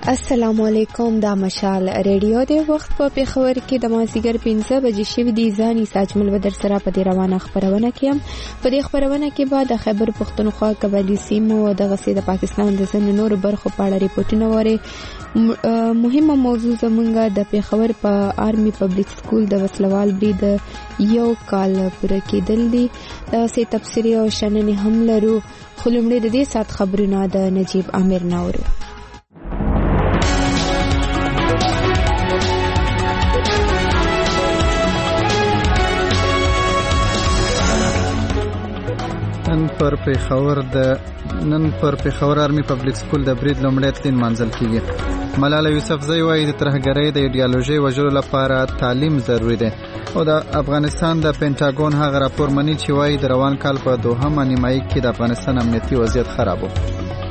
السلام علیکم، دا مشال ریډیو دی. وخت په پیښور کې د مازیګر 5 بجې شوي دي. ځاني ساجمل بدر سره په دې روانه خبرونه کې هم په دې خبرونه کې بعد د خیبر پښتونخوا قبایلی سیمو او د غسې د پاکستان د ځینو نورو برخو په اړه ریپورتونه وره. مهمه موضوع زمونږ د پیښور په آرمي پبلک سکول د وسلوال برید یو کال پوره کېدل دي. دا سه تفسیری او شننې هم لرو، خو لومړی د دې سات خبرونه د نجیب امیر نورو. نن پر پیښور آرمي پبلک سکول د برید لومړی تلین منځل کیږي. ملاله یوسفزۍ وایي د ترهګرۍ د ایډیالوژي وژلو لپاره تعلیم ضروری دی. او د افغانستان د پینټاګون هغه راپور مني چې وایي د روان کال په دوهمه نیمایي کې د افغانستان امنیتي وضعیت خراب و.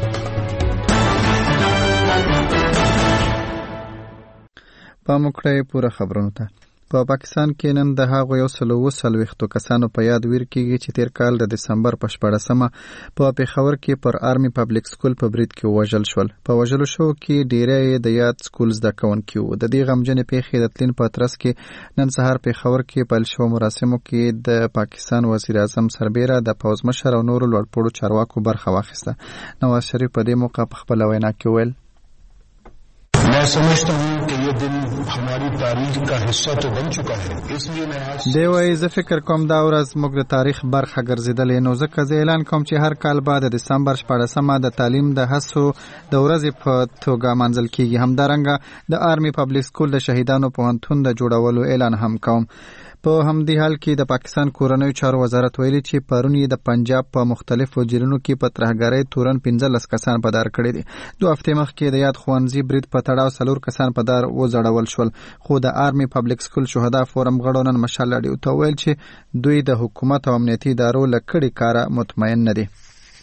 په موکړه پوره خبرونه ته په پاکستان کې نن د هغو 140 کسانو په یاد ویر کېږي چې تیر کال د دسمبر په 14مه په پیښور کې پر آرمي پبلک سکول په برید کې وژل شول. په وژلو شو کې ډیری د یاد سکول زده کوونکي وو. د دې غمجنې پیښې د تلین په ترڅ کې نن سهار پیښور کې پیل شو مراسمو کې د پاکستان وزیر اعظم سربیره د پوځ مشر او نورو لوړپوړو چارواکو برخه واخیسته. نواز شریف په دې موقع په خپل وینا کې ویل: मैं समझता हूं कि ये दिन हमारी तारीख का हिस्सा तो बन चुका है, इसलिए मैं आज دی وایي زه فکر کوم دا ورځ موږ د تاریخ برخه ګرځېدلې، نو ځکه زه اعلان کوم چې هر کال بعد د دسمبر 14مه د تعلیم د هڅو د ورځې په توګه منځل کیږي. همدارنګه د آرمي پبلک سکول د شهیدانو پوهنتون د جوړولو اعلان هم کوم. په همدې حال کې د پاکستان کورنیو چارو وزارت ویلي چې پرون یې د پنجاب په مختلفو جیلونو کې په ترهګرۍ تورن 15 کسان په دار کړي دي. 2 هفتې مخکې د یاد ښوونځي برید په تړاو 4 کسان په دار وځړول شول. خو د آرمي پبلک سکول شهدا فورم غړو نن مشال راډیو ته ویل چې دوی د حکومت او امنیتي ادارو له کړي کاره مطمئن نه دي.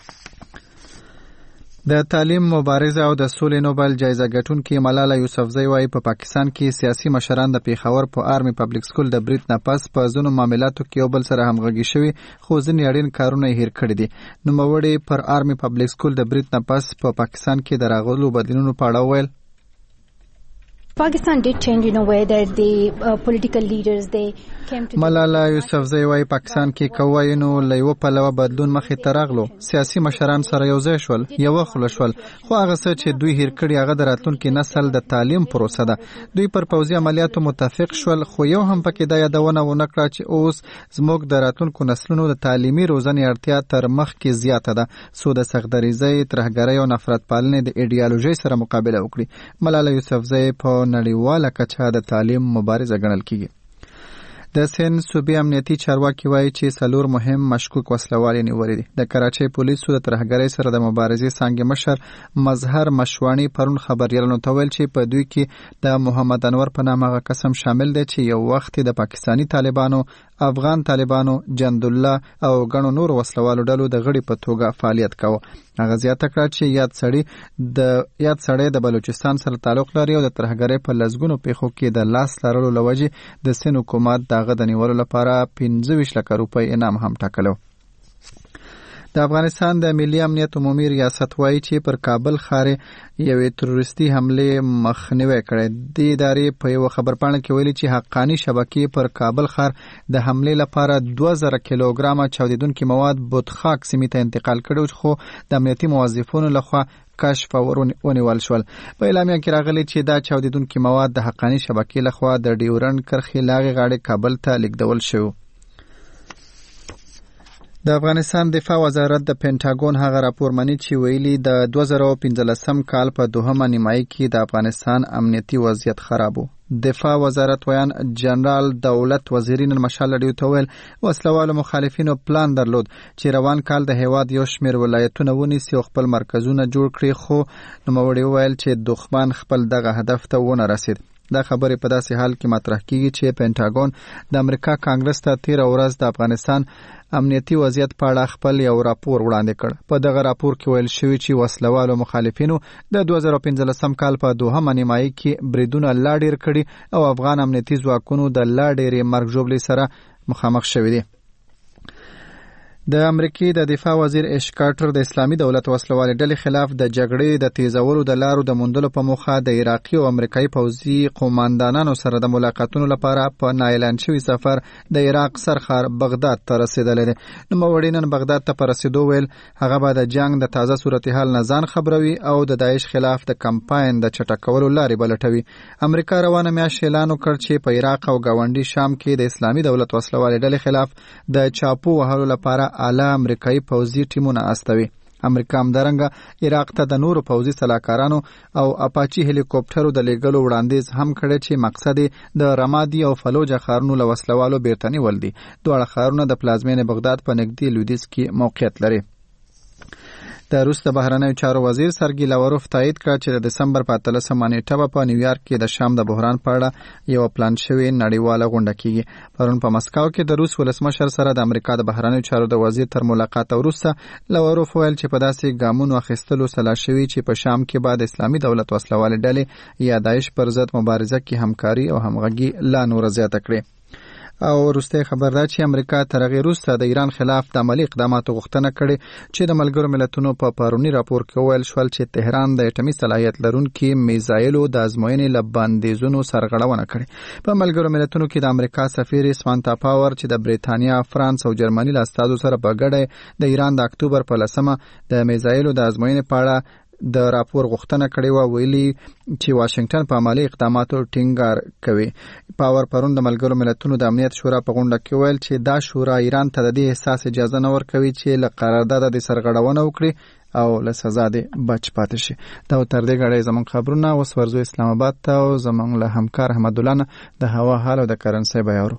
د تعلیم مبارزه او د سولې نوبل جایزه ګټونکې ملاله یوسفزۍ وایي په پاکستان کې سیاسي مشران د پیښور په آرمي پبلک سکول د برید نه پس په ځینو معاملاتو کې یو بل سره همغږي شوي، خو ځینې اړین کارونه یې هیر کړي دي. نوموړي پر آرمي پبلک سکول د برید نه پس په پاکستان کې د راغلو بدلونونو په اړه ویل: Pakistan did change in a way that the political leaders they came to. ملاله یوسفزۍ وایي پاکستان کې کوي نو له یو پلوه بدلون مخې ته راغلو. سیاسي مشران سره یو ځای شول، یو خل شول، خو هغه څه چې دوی هیر کړي هغه د راتلونکي نسل د تعلیم پروسه ده. دوی پر پوځي عملیاتو متفق شول، خو یو هم پکې دا یادونه ونه کړه چې اوس زموږ د راتلونکو نسلونو د تعلیمي روزنې اړتیا تر مخ کې زیاته ده، سو د سختدریزۍ، ترهګرۍ او نفرت پالنې د ایډیالوژۍ سره مقابله وکړي. ملاله یوسفزۍ په نړیواله کچه د تعلیم مبارزه ګڼل کیږي. د سین صوبې امنیتي چارواکي وایي چې 4 مهم مشکوک وسلوال نیولي دي. د کراچۍ پولیسو د ترهګرۍ سره د مبارزې څانګې مشر مظهر مشوانی پرون خبريالانو ته ویل چې په دوی کې د محمد انور په نامه قسم شامل دی چې یو وخت د پاکستانی طالبانو، افغان طالبانو، جند الله او غنو نور وسلوالو ډلو د غړي په توګه فعالیت کاوه. هغه زیاته کړه چې یاد سړی د بلوچستان سره تعلق لري او د ترهګرۍ په لزګونو پیښو کې د لاس لرلو لوجې د سین حکومت دغه د نیولو لپاره 25 لک روپۍ انعام هم ټاکلو. د افغانستان د ملي امنیت عمومي ریاست وایي چې پر کابل ښار یوې تروریستي حمله مخنیوي کړی. د ادارې په یو خبرپاڼه کې ویلي چې حقانی شبکې پر کابل ښار د حمله لپاره 2000 کیلوګرام چاودیدونکي مواد بوتخاک سیمې ته انتقال کړي، خو د امنیتي موظفونو لخوا کشف ونیول شول. په اعلامیه کې راغلي چې دا چاودیدونکي مواد د حقانی شبکې لخوا د ډیورنډ کرښې لاغې غاړې کابل ته لیږدول شوی. د افغانستان دفاع وزارت د پینټاګون هغه راپور مني چې ویلي د 2015 کال په دوهمه نیمایي کې د افغانستان امنیتي وضعیت خراب و. دفاع وزارت ویان جنرال دولت وزیری نن مشال ډیو ته ویل وسلوالو مخالفینو پلان درلود چې روان کال د هیواد یو شمېر ولایتونه ونیسي او خپل مرکزونه جوړ کړي، خو نوموړي ویل چې دښمن خپل دغه هدف ته ونه رسید. دا خبرې په داسې حال کې مطرح کیږي چې پینټاګون د امریکا کانګرس ته 13 ورځ د افغانستان امنیتي وضعیت په اړه خپل یو راپور وړاندې کړ. په دغه راپور کې ویل شوی چې وسلوالو مخالفینو د 2015 کال په دوهمه نیمایي کې بریدونه لا ډیر کړي او افغان امنیتي ځواکونو د لا ډیرې مرګ ژوبلې سره مخامخ شوي دي. د امریکای د دفاع وزیر اش کارټر د اسلامي دولت وسلوالې ډلې خلاف د جګړې د تیزولو د لارو د موندلو په موخه د عراقي او امریکایي پوځي قوماندانانو سره د ملاقاتونو لپاره په نااعلان شوي سفر د عراق سرخار بغداد ته رسیدلی دی. نوموړي نن بغداد ته په رسیدو ویل هغه به د جنگ د تازه صورتحال نه ځان خبروي او د داعش خلاف د کمپاین د چټکولو لارې بلټوي. امریکا روانه میاشت اعلان وکړ چې په عراق او ګاونډي شام کې د اسلامي دولت وسلوالې ډلې خلاف د چاپو وهلو لپاره اعلی امریکایي پوځي ټیمونه استوي. امریکا همدارنګه عراق ته د نورو پوځي سلاکارانو او اپاچي هلیکوپټرو د لیږلو وړاندیز هم کړی چې مقصد د رمادي او فلوجه ښارونو له وسلوالو بیرته نیول دي. دواړه ښارونه د پلازمینې بغداد په نږدې لویدیځ کې موقعیت لري. د روس د بهرنیو چارو وزیر سرګی لاوروف تایید کړ چې د دسمبر په 13 نیټه په نیویارک کې د شام د بحران په اړه یو پلان شوی نړیواله غونډه کیږي. پرون په مسکو کې د روس ولسمشر سره د امریکا د بهرنیو چارو د وزیر تر ملاقات وروسته لاوروف ویل چې په داسې ګامونو اخیستلو سلا شوی چې په شام کې بعد اسلامي دولت وسلوالې ډلې یا داعش پر ضد مبارزه کې همکاري او همغږي لا نور زیاته کړي. او وروسته خبر ده چې امریکا تر هغې وروسته د ایران خلاف د عملي اقداماتو غوښتنه کړې چې د ملګرو ملتونو په پرونی راپور کې ویل شول چې تهران د اټومي صلاحیت لرونکي میزایلو د ازموینې له بندیزونو سرغړونه کړې. په ملګرو ملتونو کې د امریکا سفیر سمانتا پاور چې د بریتانیا، فرانس او جرمني له استازو سره په ګډه د ایران د اکتوبر په 10 د میزایلو د ازموینې په اړه د راپور غوښتنه کړې و، ویلي چې واشنگټن په عملي اقداماتو ټینګار کوي. پاور پرون د ملګرو ملتونو د امنیت شورا په غونډه کې ویل چې دا شورا ایران ته د دې احساس اجازه نه ورکوي چې له قرارداد د سرغړونه وکړي او له سزا دې بچ پاتې شي. دا تر دې غړې زمون خبرونه اوس ورزو اسلام آباد ته او زمون له همکار احمد الله د هوا حال او د کرنسي بیاورو.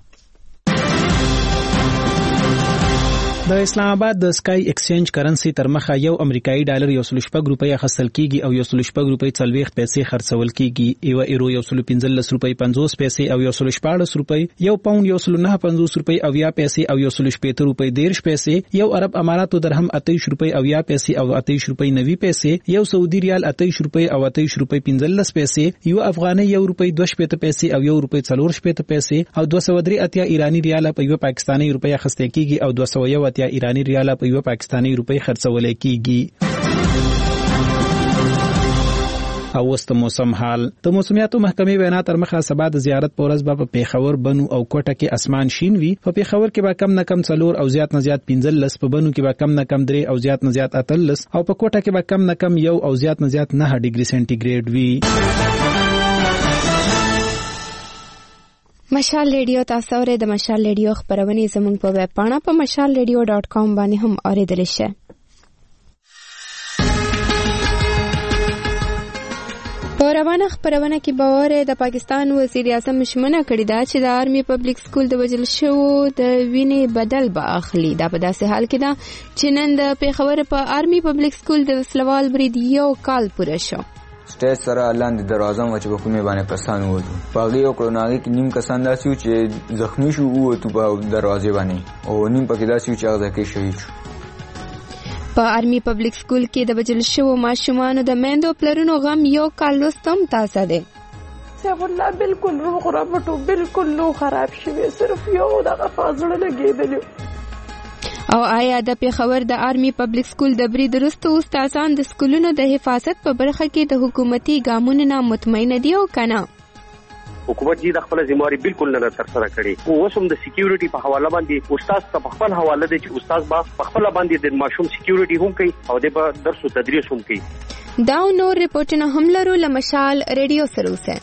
د اسلام آباد د سکای ایکسچینج کرنسی تر مخه یو امریکایي ډالر 1.5 روپۍ اخیستل کیږي او 1.5 روپۍ 40 پیسې خرڅول کیږي. یو ایرو 1.15 روپۍ 50 پیسې او 1.14 روپۍ، یو پاوند 1.950 روپۍ او 10 پیسې او 1.15 روپۍ 10 پیسې، یو عرب اماراتو درهم 28 روپۍ او 10 پیسې او 28 روپۍ 90 پیسې، یو سعودي ریال 28 روپۍ او 28 روپۍ 15 پیسې، یو افغاني 1 روپۍ 2 پیسې او 1 روپۍ 4 پیسې او 283 ایرانی ریال په یو پاکستانی روپۍ اخیستل کیږي او 201 ایرانی ریال په یو پاکستانی روپۍ خرڅول کیږي. او وست موسم حال د موسمیاتو محکمې وینا تر مخه سبا د زیارت په ورځ په پیښور، بنو او کوټه کې اسمان شین وي. په پیښور کې به کم نه کم 4 او زیات نه زیات 15، په بنو کې به کم نه کم 3 او زیات نه زیات 13 او په کوټه کې به کم نه کم 1 او زیات نه زیات 9 ډیګري سنټیګریډ وي. مشال ریډیو تاسو اورئ. د مشال ریډیو خبرونه زموږ په ویب پاڼه په mashalradio.com باندې هم اوریدل شي. په روانه خبرونه کې باور د پاکستان وزیر اعظم شمنه کړې ده چې د آرمي پبلک سکول د وجل شو د وینې بدل به اخلي. دا په داسې حال کې ده چې نن د پیښور په آرمي پبلک سکول د وسلوال برید یو کال پوره شو. سټیج سره لاندې دروازه مو چې په کومې باندې کسان ووتو، په هغې وکړو نو هغې کې نیم کسان داسې وو چې زخمي شو ووتو په دروازې باندې، او نیم پکې داسې وو چې هغه ځای کې شهید شو. په آرمي پبلک سکول کې د وجل شوو ماشومانو د میندو پلرونو غم یو کال وروسته هم تازه دی. والله بالکل روغ رابطو بالکل نو خراب شوی، صرف یو دغه فاضله لګېدلی. او آیا د پیښور د آرمي پبلک سکول د برید وروسته استادان د سکولونو د حفاظت په برخه کې د حکومتي ګامونو نه مطمئن دي او کنه؟ حکومت جی د خپل ذمہواری بالکل نه تر سره کړي. او اوس هم د سکیورټي په حواله باندې استاد ته خپل حواله دي چې استاد با خپل باندې د ماشوم سکیورټي هم کوي او د درس او تدریس هم کوي. دا نور ریپورتونه هم لرو. لمشال ریډیو سره اوسه.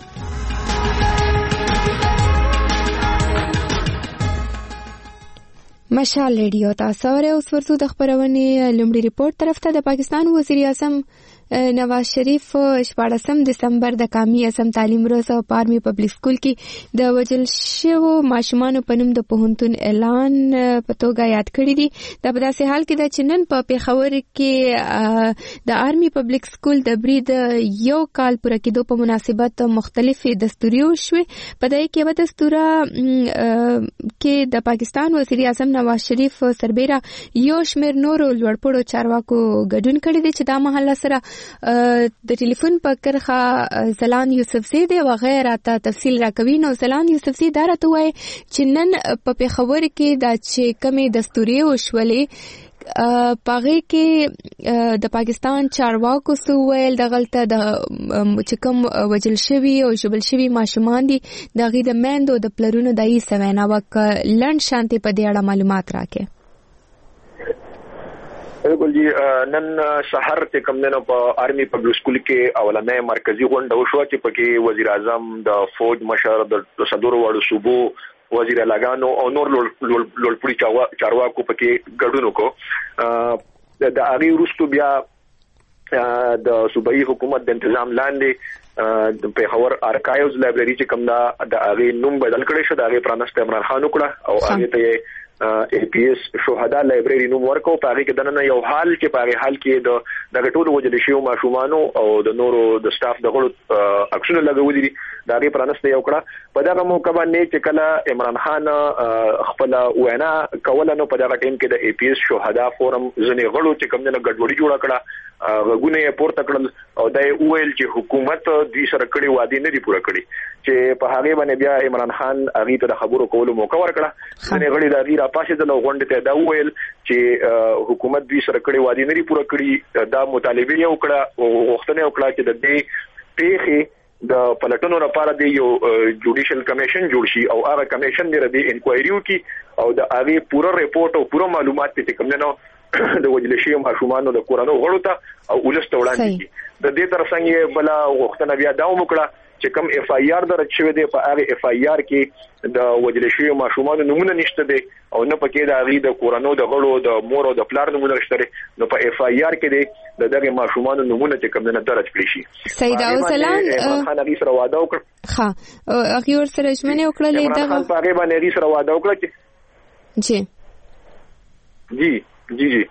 مشال ریډیو تاسو اورئ. اوس ورته د خبرونې لومړی ریپورت طرف ته. د پاکستان وزیر اعظم نواز شریف 14 دسمبر د قومي اعظم تعلیم ورځ په آرمي پبلک سکول کې د وجل شوو ماشومانو په نوم د پوهنتون اعلان په توګه یاد کړی دی. دا په داسې حال کې د چنن په پیښور کې د آرمي پبلک سکول د برید یو کال پوره کېدو په مناسبت مختلفې دستوري وشوې. په دې کې به دستوره کې د پاکستان وزیر اعظم نواز شریف سربېره یو شمېر نورو لوړپوړو چارواکو ګډون کړی دی چې دا مهال سره د ټلیفون په کرخه زلان یوسفزی دی وغیرہ ته تفصیل راکوي. نو زلان یوسفزی دا راته وایي چې نن په پیښور کې دا چې کمې دستوري وشولې پاغه کې د پاکستان چارواکو سو ویل دغلطه د چې کوم وجل شوی او جبل شوی ماشومان دي دغه د مندو د پلرونو دای سوینا وک لند شانتي په دې اړه معلومات راکې. بالکل جی نن سحر چې کوم نه په آرمي پبلک سکول کې اولنې مرکزی غونډه وشو چې پکې وزیر اعظم د فوج مشر د صدور وړو صوبو وزیر اعلیګانو او نور لوړپوړي چارواکو پکې ګډون وکړو. د هغه وروسته بیا د صوبایي حکومت د تنظیم لاندې د پیښور ارکایوز لایبرری چې کوم د هغه نوم بدل کړی شو د هغه پرانست عمران خان وکړه او هغه ته APS شهدا لایبرری نوم ورکو. په هغه کې دنه یو حال چې په هغه حال کې د ټولو وجل شیو ماشومانو او د نورو د سټاف د غړو عکسونه لګولې دي د هغه پرانست یو کړه. په دغه موقع باندې چې کله عمران خان خپل وینا کوله نو په دغه ټیم کې د APS شهدا فورم ځنې غړو چې کوم نه ګډوډي جوړه کړه غوونه پورته کړل او د ویل چې حکومت دوی سره کړي وعده نه دي پوره کړي چې په هغه باندې بیا عمران خان هغه ته خبرو کولو موقع ورکړه. ځنې غړي د غیر پاسه د غونډې ته دا ویل چې حکومت دوی سره کړي وعده نه دي پوره کړي. دا مطالبه یې وکړه او غوښتنه وکړه چې د دې پیښې د پلټنو لپاره د یو جوډیشل کمیشن جوړ شي او هغه کمیشن د انکوایری وکړي او د هغه پوره ریپورت او پوره معلومات چې کوم نه د وجل شي ماشومان د کورونو غړو ته او ولست وړاندې کی. د دې ترڅنګ بل غوښتنه بیا دا وکړه چې کوم اف آی آر درج شوی دی په هغه اف آی آر کې د وجل شي ماشومان نمونه نشته دي او نه پکې د هغه د کورونو د غړو د مور او د پلار نمونه نشته. نو په اف آی آر کې دی دغه ماشومان نمونه چې کوم نه درج کړی شي. سید اوسلان خان هغه سره وعده وکړه. ها هغه ور سره ژمنه وکړه دغه خان په هغه باندې سره وعده وکړه چې جی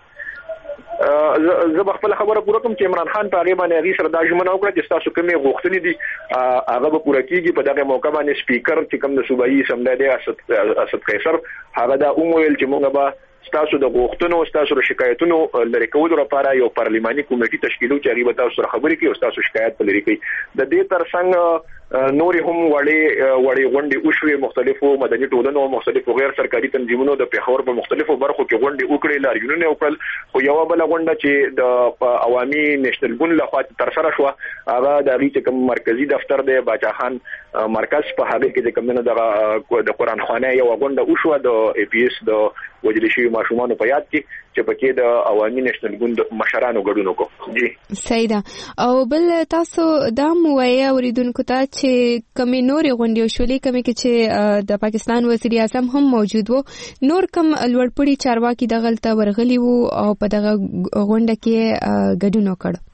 زه خپل خبره پوره کوم چې عمران خان په هغه باندې هغه سره د ژمنه وکړه چې تاسو کومې غوښتنې دي هغه به پوره کیږي. په دغه موقع باندې سپیکر چې کوم د صوبایي اسمبلی دی اسد قیصر هغه دا ویل چې موږ به تاسو د غوښتنو تاسو د شکایتونو لری کولو لپاره یو پارلیماني کمیټه تشکیلو چې هغه به تاسو سره خبرې کوي او تاسو شکایت لري کوي. د دې ترڅنګ نور هم وړي غونډې وشوي مختلفو مدني ټولنو مختلفو غیر سرکاري تنظیمونو د پیښور په مختلفو برخو کې غونډې وکړې لاریونونه وکړل. خو یو بل غونډه چې د عوامي نېشنل ګوند لخوا تر سره شو هغه د ریټ کوم مرکزی دفتر دی باچا خان مرکز په هغه کې کوم نه د قرآن خانه یو غونډه وشو د APS د وجل شي ماشومان په یاد کې چې پکې د عوامي نېشنل ګوند مشرانو ګډون وکړو. جی سیدا او بل تاسو دا مویا اوریدونکو ته چې کمی نورې غونډې شولې کمی کې چې د پاکستان وزیر اعظم هم موجود وو نور کم لوړپوړي چارواکي دغلطه ورغلي وو او په دغه غونډه کې ګډون وکړ.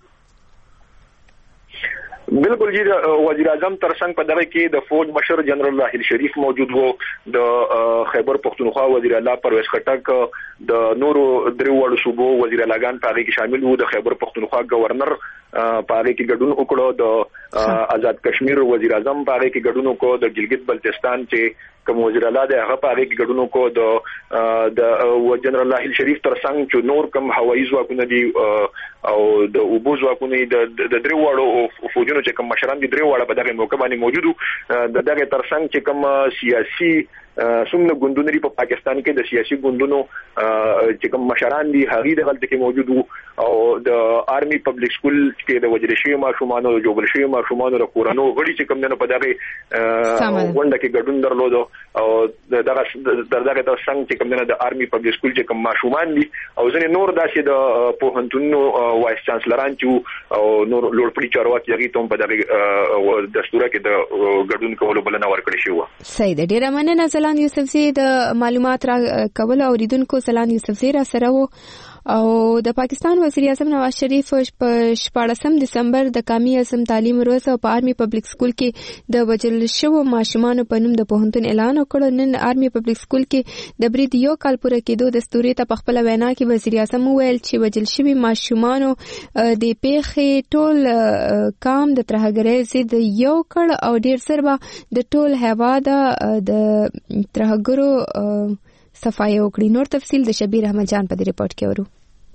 بالکل جی وزیر اعظم ترڅنګ په دغه کې د فوج مشر جنرال راحیل شریف موجود وو د خیبر پختونخوا وزیر اعلی پرویز خټک د نورو درو وړو صوبو وزیر اعلیګان په هغه کې شامل وو. د خیبر پختونخوا گورنر په هغه کې ګډون وکړو. د آزاد کشمیر وزیر اعظم په هغه کې ګډون وکړو. د ګلګت بلتستان چې کوم وزیر اعلی د هغه په هغه کې ګډون وکړو. د جنرال راحیل شریف ترڅنګ چې نور کوم هوایي ځواکونه دي او د اوبو ځواکونه د درو وړو فوجونو چې کوم مشران دي درو وړه په دغه موقع باندې موجودو. د دغه ترڅنګ چې کوم سیاسي څومره ګوندونه لري په پاکستان کې د سیاسي ګوندونو چې کوم مشران دي هغه د غلطه کې موجود وو او د آرمي پبلک سکول کې د وجل شي ماشومان او جوړ شي ماشومان او کورانو غړي چې کوم نه په دغه غونډه کې ګډون درلود او دغه ترڅنګ چې کوم نه د آرمي پبلک سکول چې کوم ماشومان دي او ځنې نور داسې د پوهنتونونو وایس چانسلران چې او نور لوړپوړي چارواکي هغه ته په دغه دستور کې د ګډون کولو بلنه ورکړې شوه. سید ډیر مننه زلان یوسفزی د معلومات را کول اوریدونکو. زلان یوسفزی را سره وو او د پاکستان وزیر اعظم نواز شریف په 14 دسمبر د قومي اعظم تعلیم ورځ په آرمي پبلک سکول کې د وجل شوو ماشومان په نوم د پوهنتون اعلان وکړ. نن آرمي پبلک سکول کې د برید یو کال پوره کېدو دستوري ته په خپل وینا کې وزیر اعظم وویل چې وجل شوي ماشومان د پیښې ټول کام د ترهګرۍ ضد یو کړ او ډیر سره د ټول هیواد د ترهګرو صفایي وکړي. نور تفصیل د شبیر احمد جان په دې ریپورت کې ورو.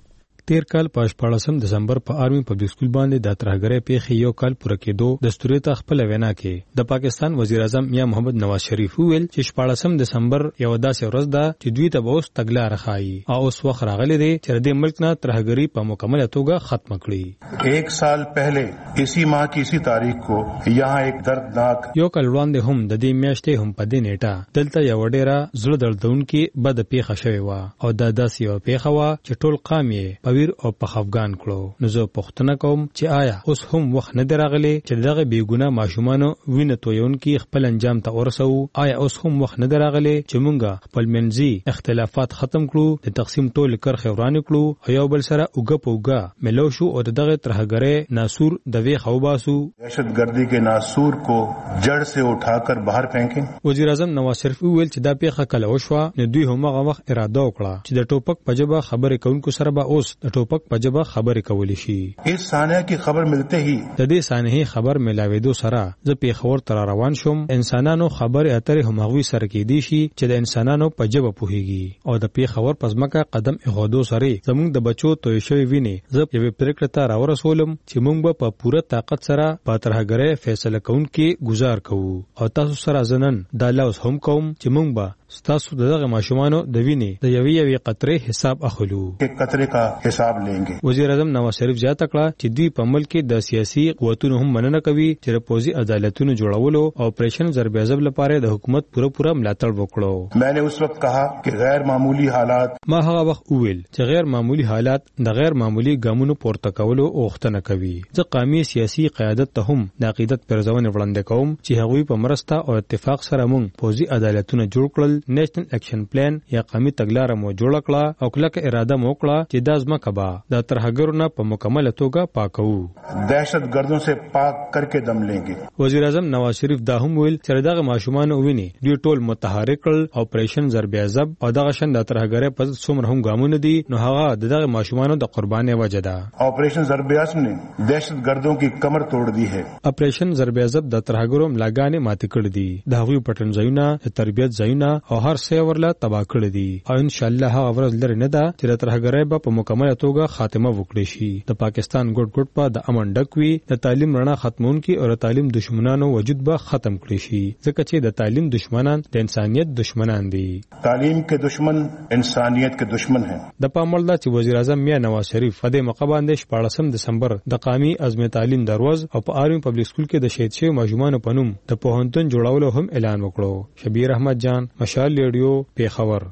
تیر کال په 14 دسمبر په آرمي پبلک سکول باندې د ترهګرۍ پیښې یو کال پوره کېدو دستوري ته خپل وینا کې د پاکستان وزیر اعظم میاں محمد نواز شریف ویل چې 14 دسمبر یو داسې ورځ ده چې دوی ته به اوس تګلاره ښایي او اوس وخت راغلی دی چې د ملک نه ترهګري په مکمله توګه ختم کړي. एक साल पहले इसी माह की इसी तारीख को यहाँ एक दर्दनाक یو کال وړاندې هم د دې میاشتې هم په دې نیټه دلته یو ډیره زړه دردونکې بده پیښه شوې وه او دا داسې یوه پیښه وه چې ټول قام یې په ویر او په خفګان کړو. نو زه پوښتنه کوم چې آیا اوس هم وخت نه دی راغلی چې دغه بېګناه ماشومانو وینه تویونکي خپل انجام ته ورسوو؟ آیا اوس هم وخت نه دی راغلی چې موږ خپل منځي اختلافات ختم کړو، د تقسیم ټولې کرښې ورانې کړو او یو بل سره اوږه په اوږه ملو شو او د دغه ترهګرۍ ناسور د ویښه وباسو؟ दहशतगर्दी के नासूर को जड़ से उठाकर बाहर फेंकें. وزیر اعظم نواز شریف ویل چې دا پیښه کله وشوه نو دوی هماغه وخت اراده وکړه چې د ټوپک په ژبه خبرې کوونکو سره به اوس د ټوپک په ژبه خبرې کولی شي. इस सानहा की खबर मिलते ही د دې سانحې خبر ملاوېدو سره زه پیښور ته روان شوم. انسانانو خبرې اترې هماغوی سره کېدی شي چې د انسانانو په ژبه پوهېږي او د پیښور په ځمکه قدم ایښودو سره زموږ د بچو توی شوې وینې زه یوې پرېکړې ته راورسولم چې موږ به په پوره طاقت سره په ترهګرۍ فیصله کوونکې گزار کوو او تاسو سره زنن دا لوز هم کوم چې موږ به ستاسو دغه ماشومانو د وینې د یوې قطرې حساب اخلو. قطرې کا حساب لینګي. وزیر اعظم نواز شریف زیاته کړه چې دوی په ملک کې د سیاسي قوتونو هم مننه کوي چې د پوځي عدالتونو جوړولو او اپریشن ضرب عضب لپاره د حکومت پوره ملاتړ وکړو. میں نے اس وقت کہا کہ غیر معمولی حالات ما هغه وخت ویل چې غیر معمولی حالات د غیر معمولی ګامونو پورته کولو غوښتنه کوي. زه قومي سیاسي قیادت ته هم د عقیدت پرځونه وړاندې کوم چې هغوی په مرسته او اتفاق سره موږ پوځي عدالتونه جوړ کړل، نیشنل ایکشن پلان یا قومي تګلاره مو جوړ کړه او کلکه اراده مو وکړه چې دا ځمکه به د ترهګرو نه په مکمله توګه پاکو، دهشت گردوں سے پاک کر کے دم لیں گے. وزیر اعظم نواز شریف دا هم ویل چې دغه ماشومان ویني دوی ټول متحرک کړل اپریشن ضرب عضب او دغه شند ترهګرۍ په څومره هم ګامونه دي نو هغه دغه ماشومان د قربانۍ وجه ده. اپریشن ضرب عضب نے دهشت گردوں کی کمر توڑ دی ہے. اپریشن ضرب عضب د ترهګرو ملاګانې ماتې کړې دي، د هغوی پټن ځایونه، تربیت ځایونه او هر څه ورله تباہ کړی دي او ان شاء الله هغه ورځ لري نه ده چې د ترهګرۍ به په مکمله توګه خاتمه وکړي شي. د پاکستان ګډ په د امن ډک وي، د تعلیم رڼا ختمونکي او د تعلیم دشمنانو وجود به ختم کړي شي ځکه چې د تعلیم دشمنان د انسانیت دشمنان دي. تعلیم کے دشمن انسانیت کے دشمن ہیں. د پاموړ د چې وزیر اعظم میاں نواز شریف په دې موقع باندې 14 دسمبر د قومي عزم تعلیم دروازه او په آرمي پبلک سکول کې د شهید شوی ماشومانو په نوم د پوهنتون جوړولو هم اعلان وکړو. شبیر احمد جان، مشال ریډیو، پیښور.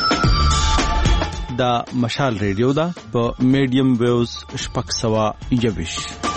دا مشال ریډیو دا په میډیم ویوز شپږ سوه یویش.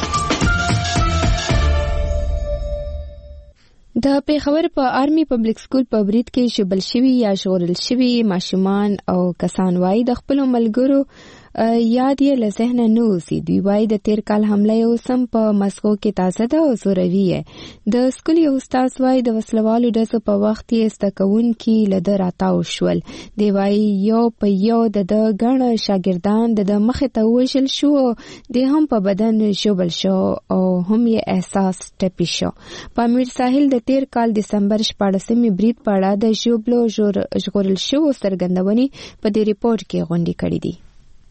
د پیښور په آرمي پبلک سکول په برید کې شبل شوي یا ژغورل شوي ماشومان او کسان وایي د خپلو ملګرو یاد یې له ذهنه نه وځي. دوی وایي د تیر کال حمله یې اوس هم په مسکو کې تازه ده او زوروي یې. د سکول یو استاد وایي د وسلوالو ډزو په وخت یې زده کوونکي له ده راتاو شول. دی وایي یو په یو د ده ګڼ شاګردان د ده مخې ته ووژل شو او دی هم په بدن ژوبل شو او هم یې احساس ټپي شو. په امیر ساحل د تیر کال دسمبر 14 برید په اړه د ژوبلو ژغورل شوو څرګندونې په دې ریپورټ کې غونډې کړې دي.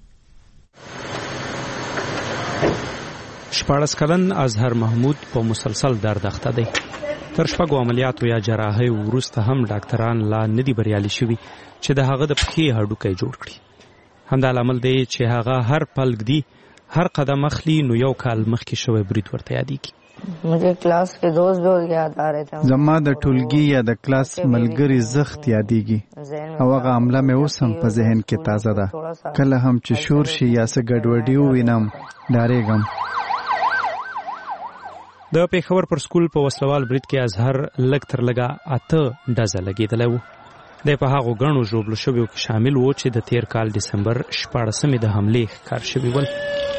14 کلن اظهر محمود په مسلسل درد اخته دی. تر شپږو عملیاتو یا جراحۍ وروسته هم ډاکټران لا نه دي بریالي شوي چې د هغه د پښې هډوکی جوړ کړي. همدا لامل دی چې هغه هر پل ږدي، هر قدم اخلي نو یو کال مخکې شوی برید ورته یادېږي. مجھے کلاس کے دوست بھی یاد آ رہے تھے. زما د ټولګي یا د کلاس ملګری زخت یادېږي او هغه عمله مې اوس هم په ذهن کې تازه ده. کله هم چې شور شي یا څه ګډوډي ووینم ډارېږم. د پیښور پر سکول په وسلوال برید کې اظهر لږ تر لږه 8 ډزه لګېدلی و. دی په هغو ګڼو ژوبلو شویو کې شامل و چې د تیر کال دسمبر 14 د حملې ښکار شوي ول.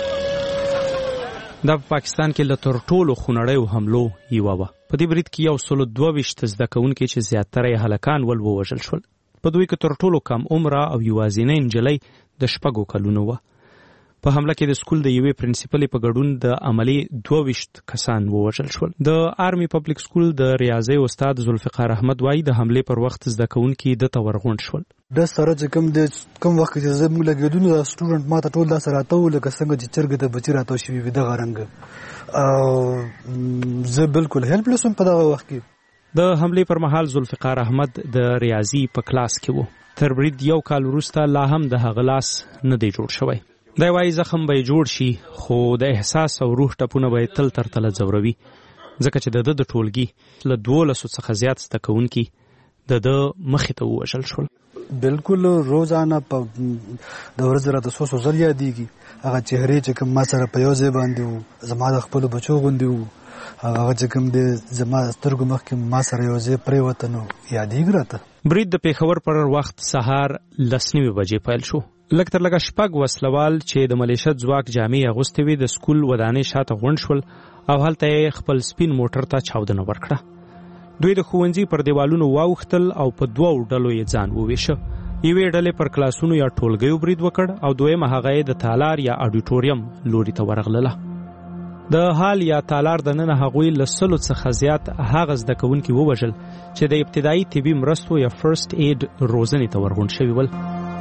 دا په پاکستان کې له تر ټولو خونړیو حملو یوه وه. په دې برید کې 122 زده کوونکي چې زیاتره یې هلکان ول ووژل شول. په دوی کې تر ټولو کم عمره او یوازینۍ نجلۍ د 6 کلونو وه. په حمله کې د سکول د یوې پرنسپلې په ګډون د عملي 22 کسان ووژل شول. د آرمي پبلک سکول د ریاضي استاد ذوالفقار احمد وایي د حملې پر وخت زده کوونکي د تورغون شول. د سره چې کوم وخت چې زموږ لګیدونو د سټوډنټ ماته ټول دا سره راته لکه څنګه چې چرګ ته بچی راته شوي وي دغه رنګ او زه بالکل هیلپلس وم په دغه وخت کې. د حملې پر مهال ذوالفقار احمد د ریاضي په کلاس کې وو. تر برید 1 کال وروسته لا هم د هغه لاس نه دی جوړ شوی. دی وایي زخم به جوړ شي خو د احساس او روح ټپونه به تل تر تله ځوروي ځکه چې د ټولګي له 12 څخه زیات زده کوونکي د مخې ته ووژل شول. بالکل روزانه په د ورځې راته څو ځل یادېږي هغه چهرې چې کوم ما سره په یو ځای باندې وو زما د خپلو بچو غوندې وو هغه چې کوم دی زما سترګو مخکې ما سره یو ځای پرېوته نو یادېږي راته. برید د پېښور پر وخت سهار 10:09 بجې پیل شو. لږ تر لږه 6 وسلوال چې د ملیشت ځواک جامې اغوستې وې د سکول ودانۍ شاته غونډ شول او هلته یې خپل سپین موټر ته چاودنه ورکړه. دوی د ښوونځي پر دیوالونو واوښتل او په 2 ډلو یې ځان وویشه. یوې ډلې پر کلاسونو یا ټولګیو برید وکړ او دویمه هغه یې د تالار یا اډیټوریم لوري ته ورغلله. د هال یا تالار د ننه هغوی له 100 څخه زیات هغه زده کوونکي ووژل چې د ابتدایي طبي مرستو یا فرست اید روزنې ته ورغونډ شوي ول.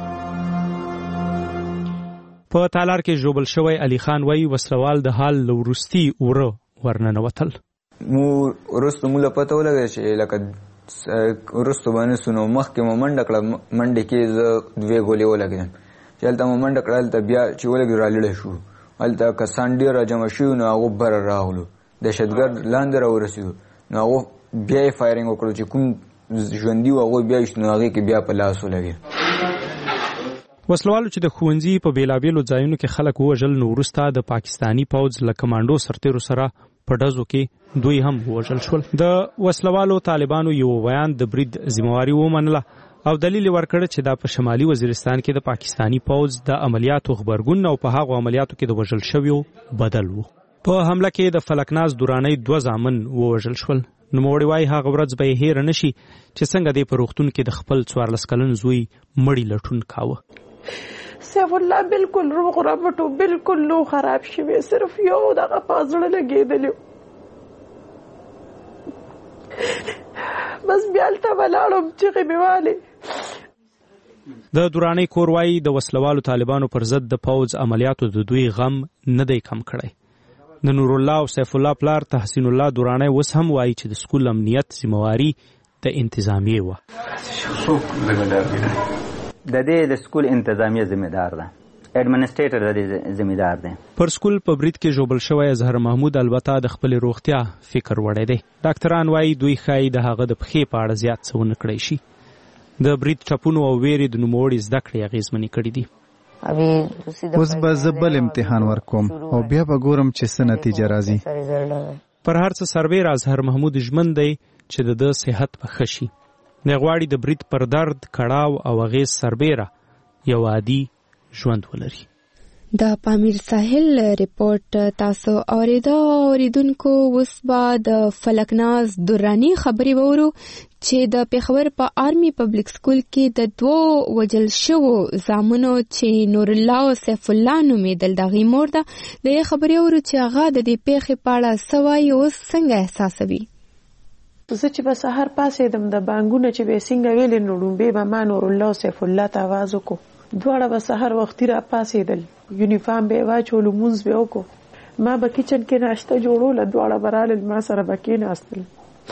په تالار کې ژوبل شوی علي خان وایي وسلوال د هال له وروستي اوره ورننوتل. مو وروسته مو له پته ولګېده چې لکه وروسته باندې سو نو مخکې مو منډه کړه منډې کې زه 2 ګولې ولګېدم چې هلته مو منډه کړه هلته بیا چې ولګېد رالړی شو هلته کسان ډېر راجمع شوي نو هغو بره راغلو دهشتګرد لاندې راورسېدو نو هغو بیا یې فایرنګ وکړو چې کوم ژوندي وو هغوی بیا ایستو نو هغې کې بیا په لاس ولګېد. وسلوالو چې د ښوونځي په بیلابیلو ځایونو کې خلک ووژل نو وروسته د پاکستاني پوځ له کمانډو سرتیرو سره په ډزو کې دوی هم ووژل شول. د وسلوالو طالبانو یو بیان د برید ذمہواري ومنله او دلیل ورکړ چې دا په شمالي وزیرستان کې د پاکستاني پوځ د عملیاتو خبرګون او په هغو عملیاتو کې د وژل شویو بدل وو. په حمله کې د فلکناز دورانۍ 2 زامن ووژل شول. نوموړی وایي هغه ورځ به یې هیره نشي چې څنګه دی په روغتون کې د خپل 14 کلن زوی مړی لټون کاوه. سیف الله بالکل روغ رمټو بالکل نو خراب شوی صرف یو دغه پازړه لګېدلی بس بیا هلته ولاړم چغې مې والې. د دورانۍ کور وایي د وسلوالو طالبانو پر ضد د پوځ عملیاتو د دوی غم نه دی کم کړی. د نور الله او سیف الله پلار تحسین الله دورانۍ اوس هم وایي چې د سکول امنیت ذمہواري د انتظامیې وه. د دې د سکول انتظامیه ذمہدار ده ایڈمنسټریټر د دې ذمہدار دی. پر سکول په برید کې ژوبل شوی اظهر محمود البته د خپل روغتیا فکر وړی دی. ډاکټران وایي دوی ښایي د هغه د پښې په اړه زیات څه ونه کړی شي. د برید ټپونو او ویرې د نوموړي زده کړې اغېزمنې کړي دي. اوس به زه بل امتحان ورکوم او بیا به ګورم چې څه نتیجه راځي. پر هر څه سربیر اظهر محمود ژمن دی چې د ده صحت به ښه شي. دی غواړي د برید پر درد کړاو او اغېز سربیره یو عادي ژوند ولري. د پامیر ساحل ریپورت تاسو اوریدونکو اوس به د فلکناز دورانی خبري وورو چې د پېښور په آرمي پبلک سکول کې د 2 وژل شوو زامنو چې نور الله او سیف الله نومېدل دغې مور ده د خبري وورو چې هغه د دې پیښې په اړه څه وایي اوس څنګه احساسوي. زه چې به سهار پاسېدم د بانګونه چې به څنګه ویلې نو لومبې به ما نور الله او سیف الله ته آواز وکړو. دواړه به سهار وختي را پاسېدل یونیفارم به یې واچولو لمونځ به وکړو. ما به کچن کې ناشته جوړوله دواړه به رالل ما سره به کېناستل.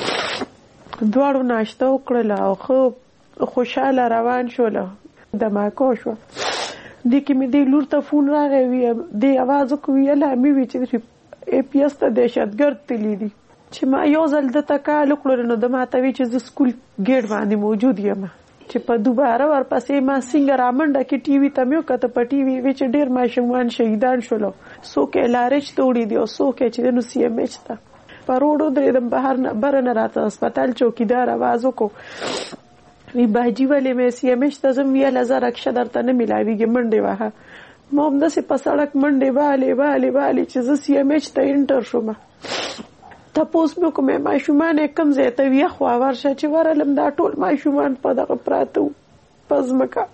دواړو ناشته وکړله او ښه خوشحاله روان شوله. دماکو شوه دې کې مې دې لور ته فون راغی دې آواز وکړو ویله مې وي چې اے پي ایس ته دهشتګرد تللی دي چې ما یو ځل دته کال وکړل نو د ما ته وی چې زه سکول ګیټ باندې موجود یم چې په دوباره ورپسې ما څنګه رامنډه کې ټي وي ته مې وکته په ټي وي وی چې ډېر ماشومان شهیدان شولو څوک یې لارچ توړي دي او څوک یې چې نو سی ام ایچ ته په روډو درېدم بهر نه راته هسپتال چوکیدار آواز وکړو وی باجي ولې مې سی ام ایچ ته ځم ویله زه رکشه درته نه میلاویږي منډې وهه ما همداسې په سړک منډې والې چې زه سی ام ایچ ته انټر شوم. تپوس مې کومې ماشومان کم ځای ته وي خوا ورشه چې ورلم دا ټول ماشومان په دغه پراته وو په ځمکه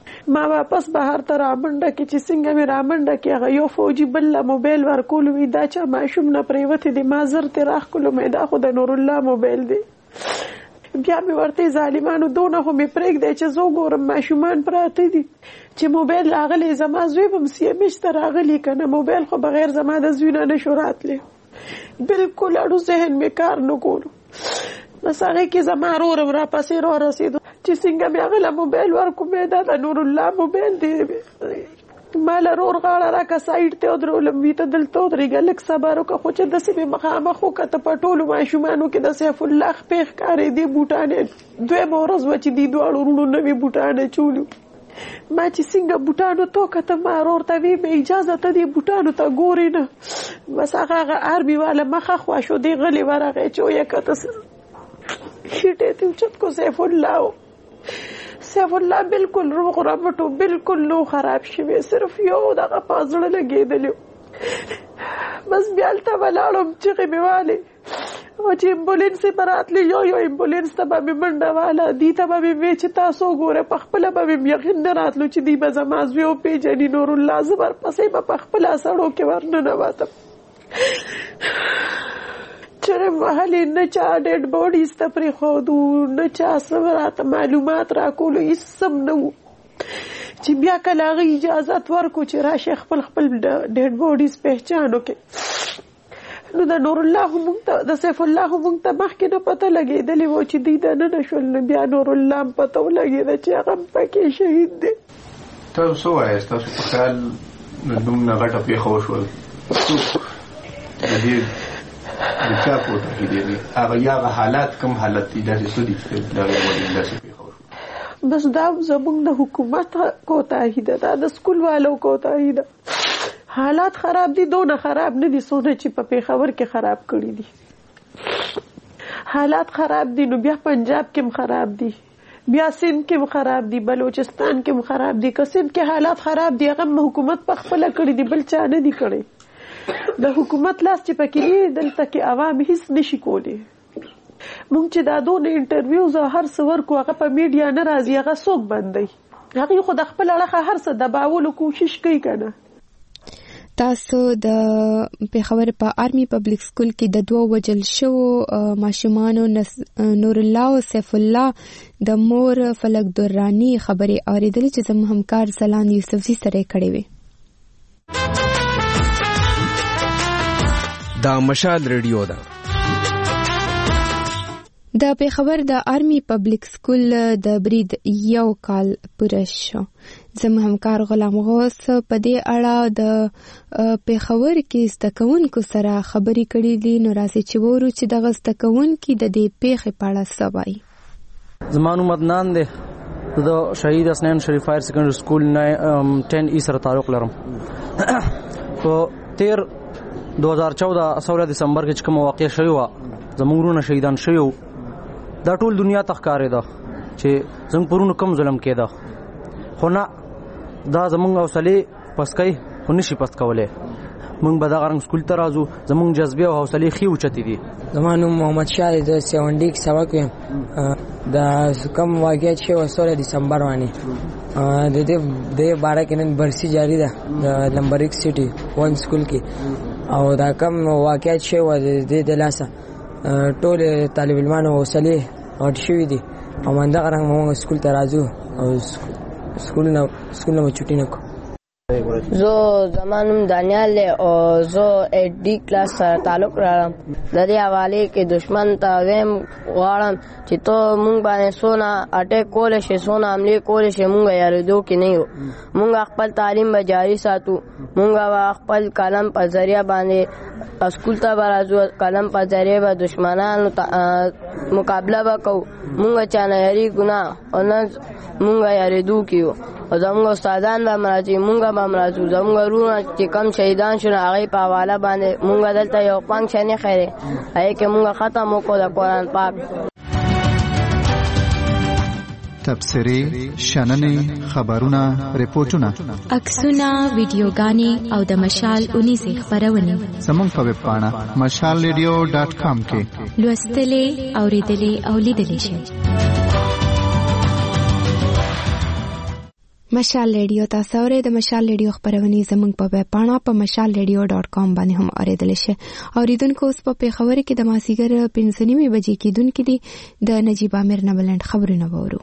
ما واپس بهر ته رامنډه کې چې څنګه مې رامنډه کې هغه یو فوجي بل له موبایل ورکول وی دا چا ماشوم نه پریوته دی ما زر ته راخ کولو مې دا خو د نور الله موبایل دی. بیا مې ورته ظالمانو دونه خو مې پرېږدی چې زه ګورم ماشومان پراته دي چې موبایل راغلی زما زوی به م سیمش ته راغلی که نه موبایل خو بغیر زما د زوی نه نشو راتلی. بلکل اړو ذهن مې کار نه کولو. بس هغې کې زما رورم راپسې رارسېدو چې څنګه مې هغه له موبایل ورکړو مې دا د نور الله موبایل دی. ما له رور غاړه راکه سایډ ته ودرولم وي ته دلته ودرېږه لږ صبر وکړه خو چې داسې مې مخامخ وکته په ټولو ماشومانو کې د سیف الله خپې ښکارېدې بوټانې دویمه ورځ وه چې دې دواړو وروڼو نوې بوټانې چولو. ما چې څنګه بوټانو ته وکته ما رور ته ویې مې اجازه ته دې بوټانو ته ګورې نه. بس هغه آرمي والا مخه خوا شو دی غلې ورغی چې ویې کته خیټې ته اوچت کو سیف الله و. سیف الله بالکل روغ رمټ و بالکل نو خراب شوی صرف یو دغه په زړه لګېدلی و. بس بیا هلته ولاړم چغې مې والې او چې امبولینس یې به راتلی یو امبولینس ته به مې منډه واله دې ته به مې وې چې تاسو وګورئ په خپله به مې یقین نه راتلو چې دوی به زما زوی وپېژني نور الله زه ورپسې به په خپله سړو کې ورننوتم. چرې وهلې نه چا ډیډ باډیز ته پرېښودو نه چا څه راته معلومات راکولو هېڅ هم نه وو چې بیا کله هغه اجازت ورکړو چې راشئ خپل ډیډ باډیز پهچان وکړئ. نو د نور الله هم موږ ته د سیف الله هم موږ ته مخکې نه پته لګېدلې وه چې دوی دننه شول نو بیا نور الله هم پته ولګېده چې هغه هم پکې شهید دی. تاسو څه وایاست تاسو په خیال د دومره غټه پېښه وشول د دې د چا پورته کې دی هغه یا حالات کوم حالت دي داسې څه دي چې د هغې وجې داسې پېښه وشول؟ بس دا زموږ د حکومت کوتاهي ده دا د سکول والو کوتاهي ده. حالات خراب دي دونه خراب نه دي څونه چې په پېښور کې خراب کړي دي. حالات خراب دي نو بیا پنجاب کې هم خراب دي بیا سند کې هم خراب دي بلوچستان کې هم خراب دي. که سند کې حالات خراب دي هغه حکومت په خپله کړي دي بل چا نه دي کړی. د حکومت لاس چې پکې دی دلته کې عوام هیڅ نشي کولی. مونږ چې دا دونه انټرویوز او هر څه ورکو هغه په میډیا نه راځي هغه څوک بندوي هغې خو د خپل اړخه هر څه دباولو کوشش کوي که نه. تاسو د پېښور په آرمي پبلک سکول کې د دوه وژل شوو ماشومانو نور الله او سیف الله د مور فلک درانی خبرې اورېدلې چې زموږ همکار سلان یوسفزي سره یې کړې وې. دا مشال ریډیو ده. د پېښور د آرمي پبلک سکول د برید یو کال پوره شو. زموږ همکار غلام غوث په دې اړه د پېښور کې زده کوونکو سره خبرې کړې دي. نو راځئ چې وورو چې دغه زده کوونکي د دې پېښې په اړه څه وایي. زما نوم عدنان دی. زه د شهید حسنین شریف هایر سیکنډري سکول 10 ای سره تعلق لرم. په 2014 16 دسمبر کې چې کومه واقع شوې وه زموږ وروڼه شهیدان شوي وو دا ټول دنیا ته ښکارېده چې زموږ په وروڼو کم ظلم کېده خو نه دا زموږ حوصلې پس کوي خو نشي پس کولی. موږ به دغه رنګ سکول ته راځو زموږ جذبې او حوصلې ښې اوچتې دي. زما نوم محمد شاه دی. زه 7 کې سبق ویم د کوم واقعیت شوی 16 دسمبر باندې د دې باره کې نن برسي جاري ده د نمبر 1 سټي 1 سکول کې او دا کم واقعیت شوی د دې د لاسه ټول طالب علمانو حوصلې غټ شوي دي او همدغه رنګ موږ سکول ته راځو او سکول نه به چوټي نه کوو. زما نوم دانیال دی او زه 8D کلاس سره تعلق لرم. د دې حوالې کې دشمن ته ویم غواړم چې ته مونږ باندې څونه اټیک کولی شي څونه حملې کولی شي مونږ یارېدو کې نه یو. مونږ خپل تعلیم به جاري ساتو. مونږ به خپل قلم په ذریعه باندې سکول ته به راځو قلم په ذریعه به دشمنانو مقابله به کوو. مونږ چا نه یارېږو نه او نه مونږ یارېدو کې یو او زموږ استادان به راځي مونږ به راځو. زموږ وروڼه چې کم شهیدان شو هغوی په حواله باندې مونږ دلته یو فنکشن ایښی دی هغې کې مونږ ختم وکړو د قرآن پاک. تبصرې، شننې، خبرونه، ریپورټونه، عکسونه، ویډیوګانې او د مشال 19 خپرونې زموږ په ویب پاڼه mashalradio.com کې لوستلې، اوریدلې او لیدلې شئ. مشال ریډیو تاسو اورئ. د مشال ریډیو خبرونه زموږ په ویب پاڼه په mashalradio.com باندې هم اوریدل شي. اوریدونکو اوس په پیښور کې د مازیګر 5:30 بجې کېدونکې دي د نجیب عامر نبلند خبرونه وورو.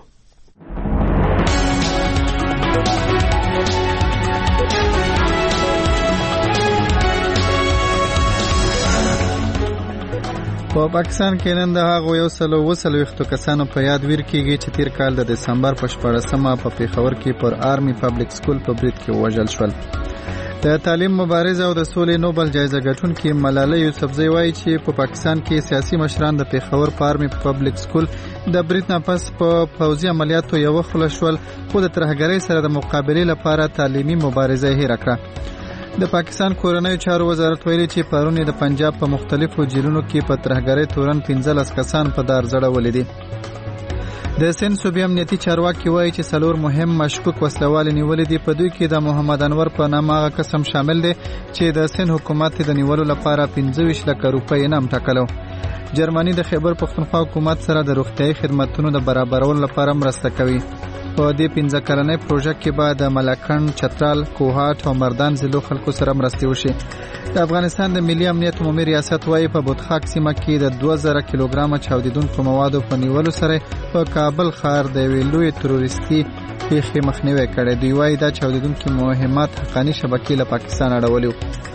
په پاکستان کې نن د هغو 140 کسانو په یاد ویر کېږي چې تیر کال د دسمبر په 14مه په پیښور کې پر آرمي پبلک سکول په برید کې وژل شول. د تعلیم مبارزه او د سولې نوبل جایزه ګټونکې ملاله یوسفزۍ وایي چې په پاکستان کې سیاسي مشران د پیښور په آرمي پبلک سکول د برید نه پس په پوځي عملیاتو یو خله شول، خو د ترهګرۍ سره د مقابلې لپاره تعلیمي مبارزه هېر کړه. د پاکستان کورنیو چارو وزارت ویلي چې پرون د پنجاب په مختلفو جیلونو کې په ترهګرۍ تورن 15 کسان په دار ځړولي دي. د سند صوبې امنیتي چارواکي وایي چې 4 مهم مشکوک وسلوال نیولې دي. په دوی کې د محمد انور په نامه هغه قسم شامل دی چې د سند حکومت د نیولو لپاره 25 لک روپۍ انعام ټاکلو. جرمني د خیبر پختونخوا حکومت سره د روغتیايي خدماتو د برابرولو لپاره مرسته کوي. په دې 15 کلنې پروژه کې به د ملکن، چترال، کوهات او مردان ضلعو خلکو سره مرستې وشي. د افغانستان د ملي امنیت عمومي ریاست وايي په بوتخاک سیمه کې د 2000 کیلوګرام چاودیدونکو موادو په نیولو سره په کابل ښار د یوې لوی تروریستي پیښې مخنیوی کړی. دوی وايي دا چاودیدونکي مهمات حقاني شبکې له پاکستان اړولي.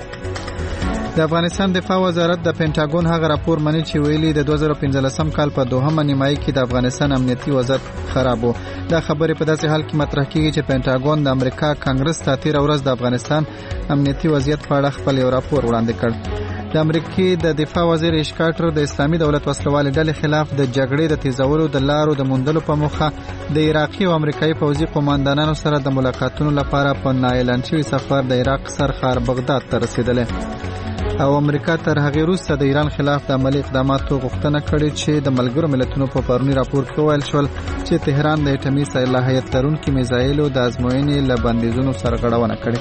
د افغانستان دفاع وزارت د پینټاګون هغه راپور مني چې ویلي د 2015 کال په دوهمه نیمایي کې د افغانستان امنیتي وضعیت خراب و. دا خبرې په داسې حال کې مطرح کیږي چې پینټاګون د امریکا کانګرس ته 13 ورځ د افغانستان امنیتي وضعیت په اړه خپل یو راپور وړاندې کړ. د امریکای د دفاع وزیر ایش کارټر د اسلامي دولت وسلوال ډلې خلاف د جګړې د تیزولو د لارو د موندلو په موخه د عراقي او امریکایي پوځي قوماندانانو سره د ملاقاتونو لپاره په نااعلان شوي سفر د عراق سرخار بغداد ته رسیدلی او امریکا تر هغې وروسته د ایران خلاف د عملي اقداماتو غوښتنه کړې چې د ملګرو ملتونو په پرونی راپور کې ویل شول چې تهران د اټومي صلاحیت لرونکي میزایلو د ازموینې له بندیزونو سره غړونه کړې.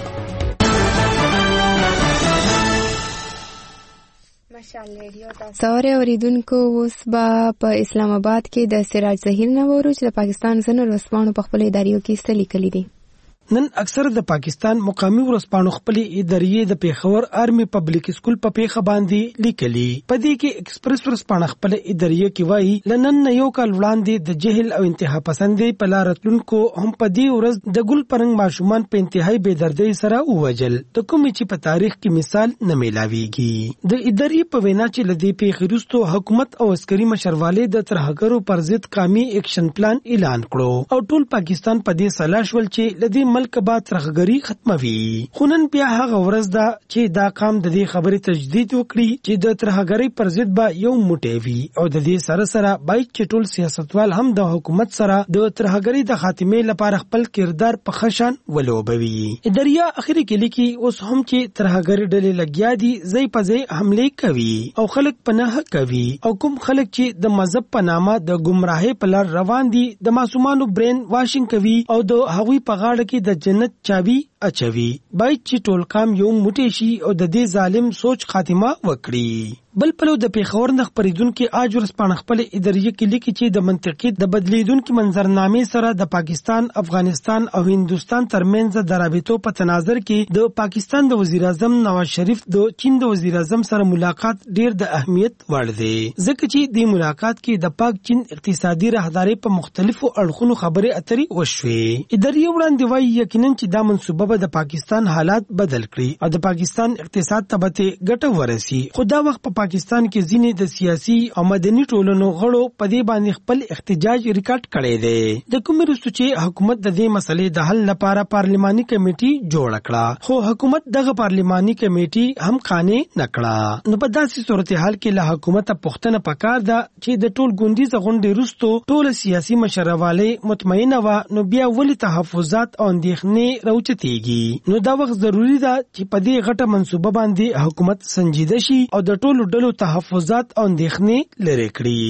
سواره اوریدونکو اوس به په اسلام آباد کې د سراج ظهیر نه وورو چې د پاکستان ځینو ورځپاڼو په خپل اداریو کې څه لیکلي دي. نن اکثر د پاکستان مقامی ورځپاڼو خپل ادارې د پیښور آرمي پبلک سکول په پیښه باندې لیکلي. په دې کې ایکسپریس ورځپاڼه خپل ادارې کې وایي لنن یو کال وړاندې د جهل او انتها پسندۍ په لار راتلونکو هم په دې ورځ د ګل پرنګ ماشومان په انتهایی بېدردۍ سره ووجل، د کومې چې په تاریخ کې مثال نه میلاویږي. د ادارې په وینا چې لدې پیښې وروسته حکومت او عسکري مشرواله د ترهګرو پر ضد قومي اکشن پلان اعلان کړو او ټول پاکستان په دې سلا شول چې لدې ملک بعد ترهګری ختموي. خو نن بیا هغه ورځ ده چې دا قام د دې خبرې تجدید وکړي چې د ترهګری پر ضد به یو موټی وي او د دې سره سره باید چې ټول سیاستوال هم د حکومت سره د ترهګری د خاتمې لپاره خپل کردار په خشن ولوبوي. اداریا اخري کې لیکي اوس هم چې ترهګری ډلې لګیا دي ځای په ځای حمله کوي او خلک پناه کوي او کوم خلک چې د مذهب په نامه د گمراهۍ په لار روان دي د معصومانو برین واشنګ کوي او د هغوی په غاړه کې د جنت چابي اچوي. باید چې ټول قام یو موټی شي او د دې ظالم سوچ خاتمه وکړي. بل پلو د پیښور نه خبرېدونکو آج ورځپاڼه خپل ادارې کې لیکي چې د منطقي د بدلیدونکو منظرنامې سره د پاکستان، افغانستان او هندستان ترمنځ د رابطو په تناظر کې د پاکستان د وزیر اعظم نواز شریف د چین د وزیر اعظم سره ملاقات ډیر د اهمیت وړ دی، ځکه چې د ملاقات کې د پاک چین اقتصادي راهداري په مختلفو اړخونو خبرې اترې وشوې. ادارې وړاندې وایي یقینا چې دا منصوبه به د پاکستان حالات بدل کړي او د پاکستان اقتصاد ته به ګټه ورسي. خو دا وخت په پاکستان کې ځینې د سیاسي او مدني ټولنو غړو په دې باندې خپل احتجاج ریکارډ کړی دی. د کوم وروسته چې حکومت د دې مسلې د حل لپاره پارلماني کمیټي جوړ کړه، خو حکومت دغه پارلماني کمیټي هم قانع نکړه. نو په داسې صورتحال کې له حکومت پوښتنه پکار ده چې د ټول ګوندیزه غونډې وروسته ټول سیاسي مشرواله مطمئنه و، نو بیا ولې تحفظات او اندېښنې راوچتېږي؟ نو دا وخت ضروری ده چې په دې غټه منصوبه باندې حکومت سنجیده شي او د ټولو ډلو تحفظات او اندېښنې لرې کړي.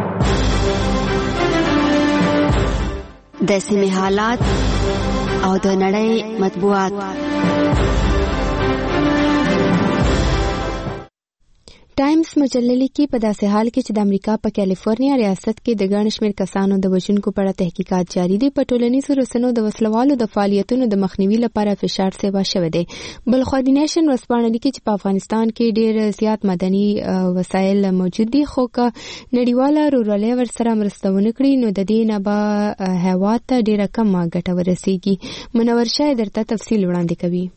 د سیمې حالات او د نړۍ مطبوعات. ټایمز مجله لیکي په داسې حال کې چې د امریکا په کیلیفورنیا ریاست کې د ګڼ شمېر کسانو د وژونکو په اړه تحقیقات جاري دي. په ټولنیزو رسنیو د وسلوالو د فعالیتونو د مخنیوي لپاره فشار سیوا شوی دی. بلخوا د نیشن ورځپاڼه لیکي چې په افغانستان کې ډېر زیات مدني وسایل موجود دي، خو که نړیواله ورورولي ورسره مرسته ونه کړي نو د دې نه به هېواد ته ډېره کمه ګټه ورسیږي. منور شاه درته تفصیل وړاندې کوي.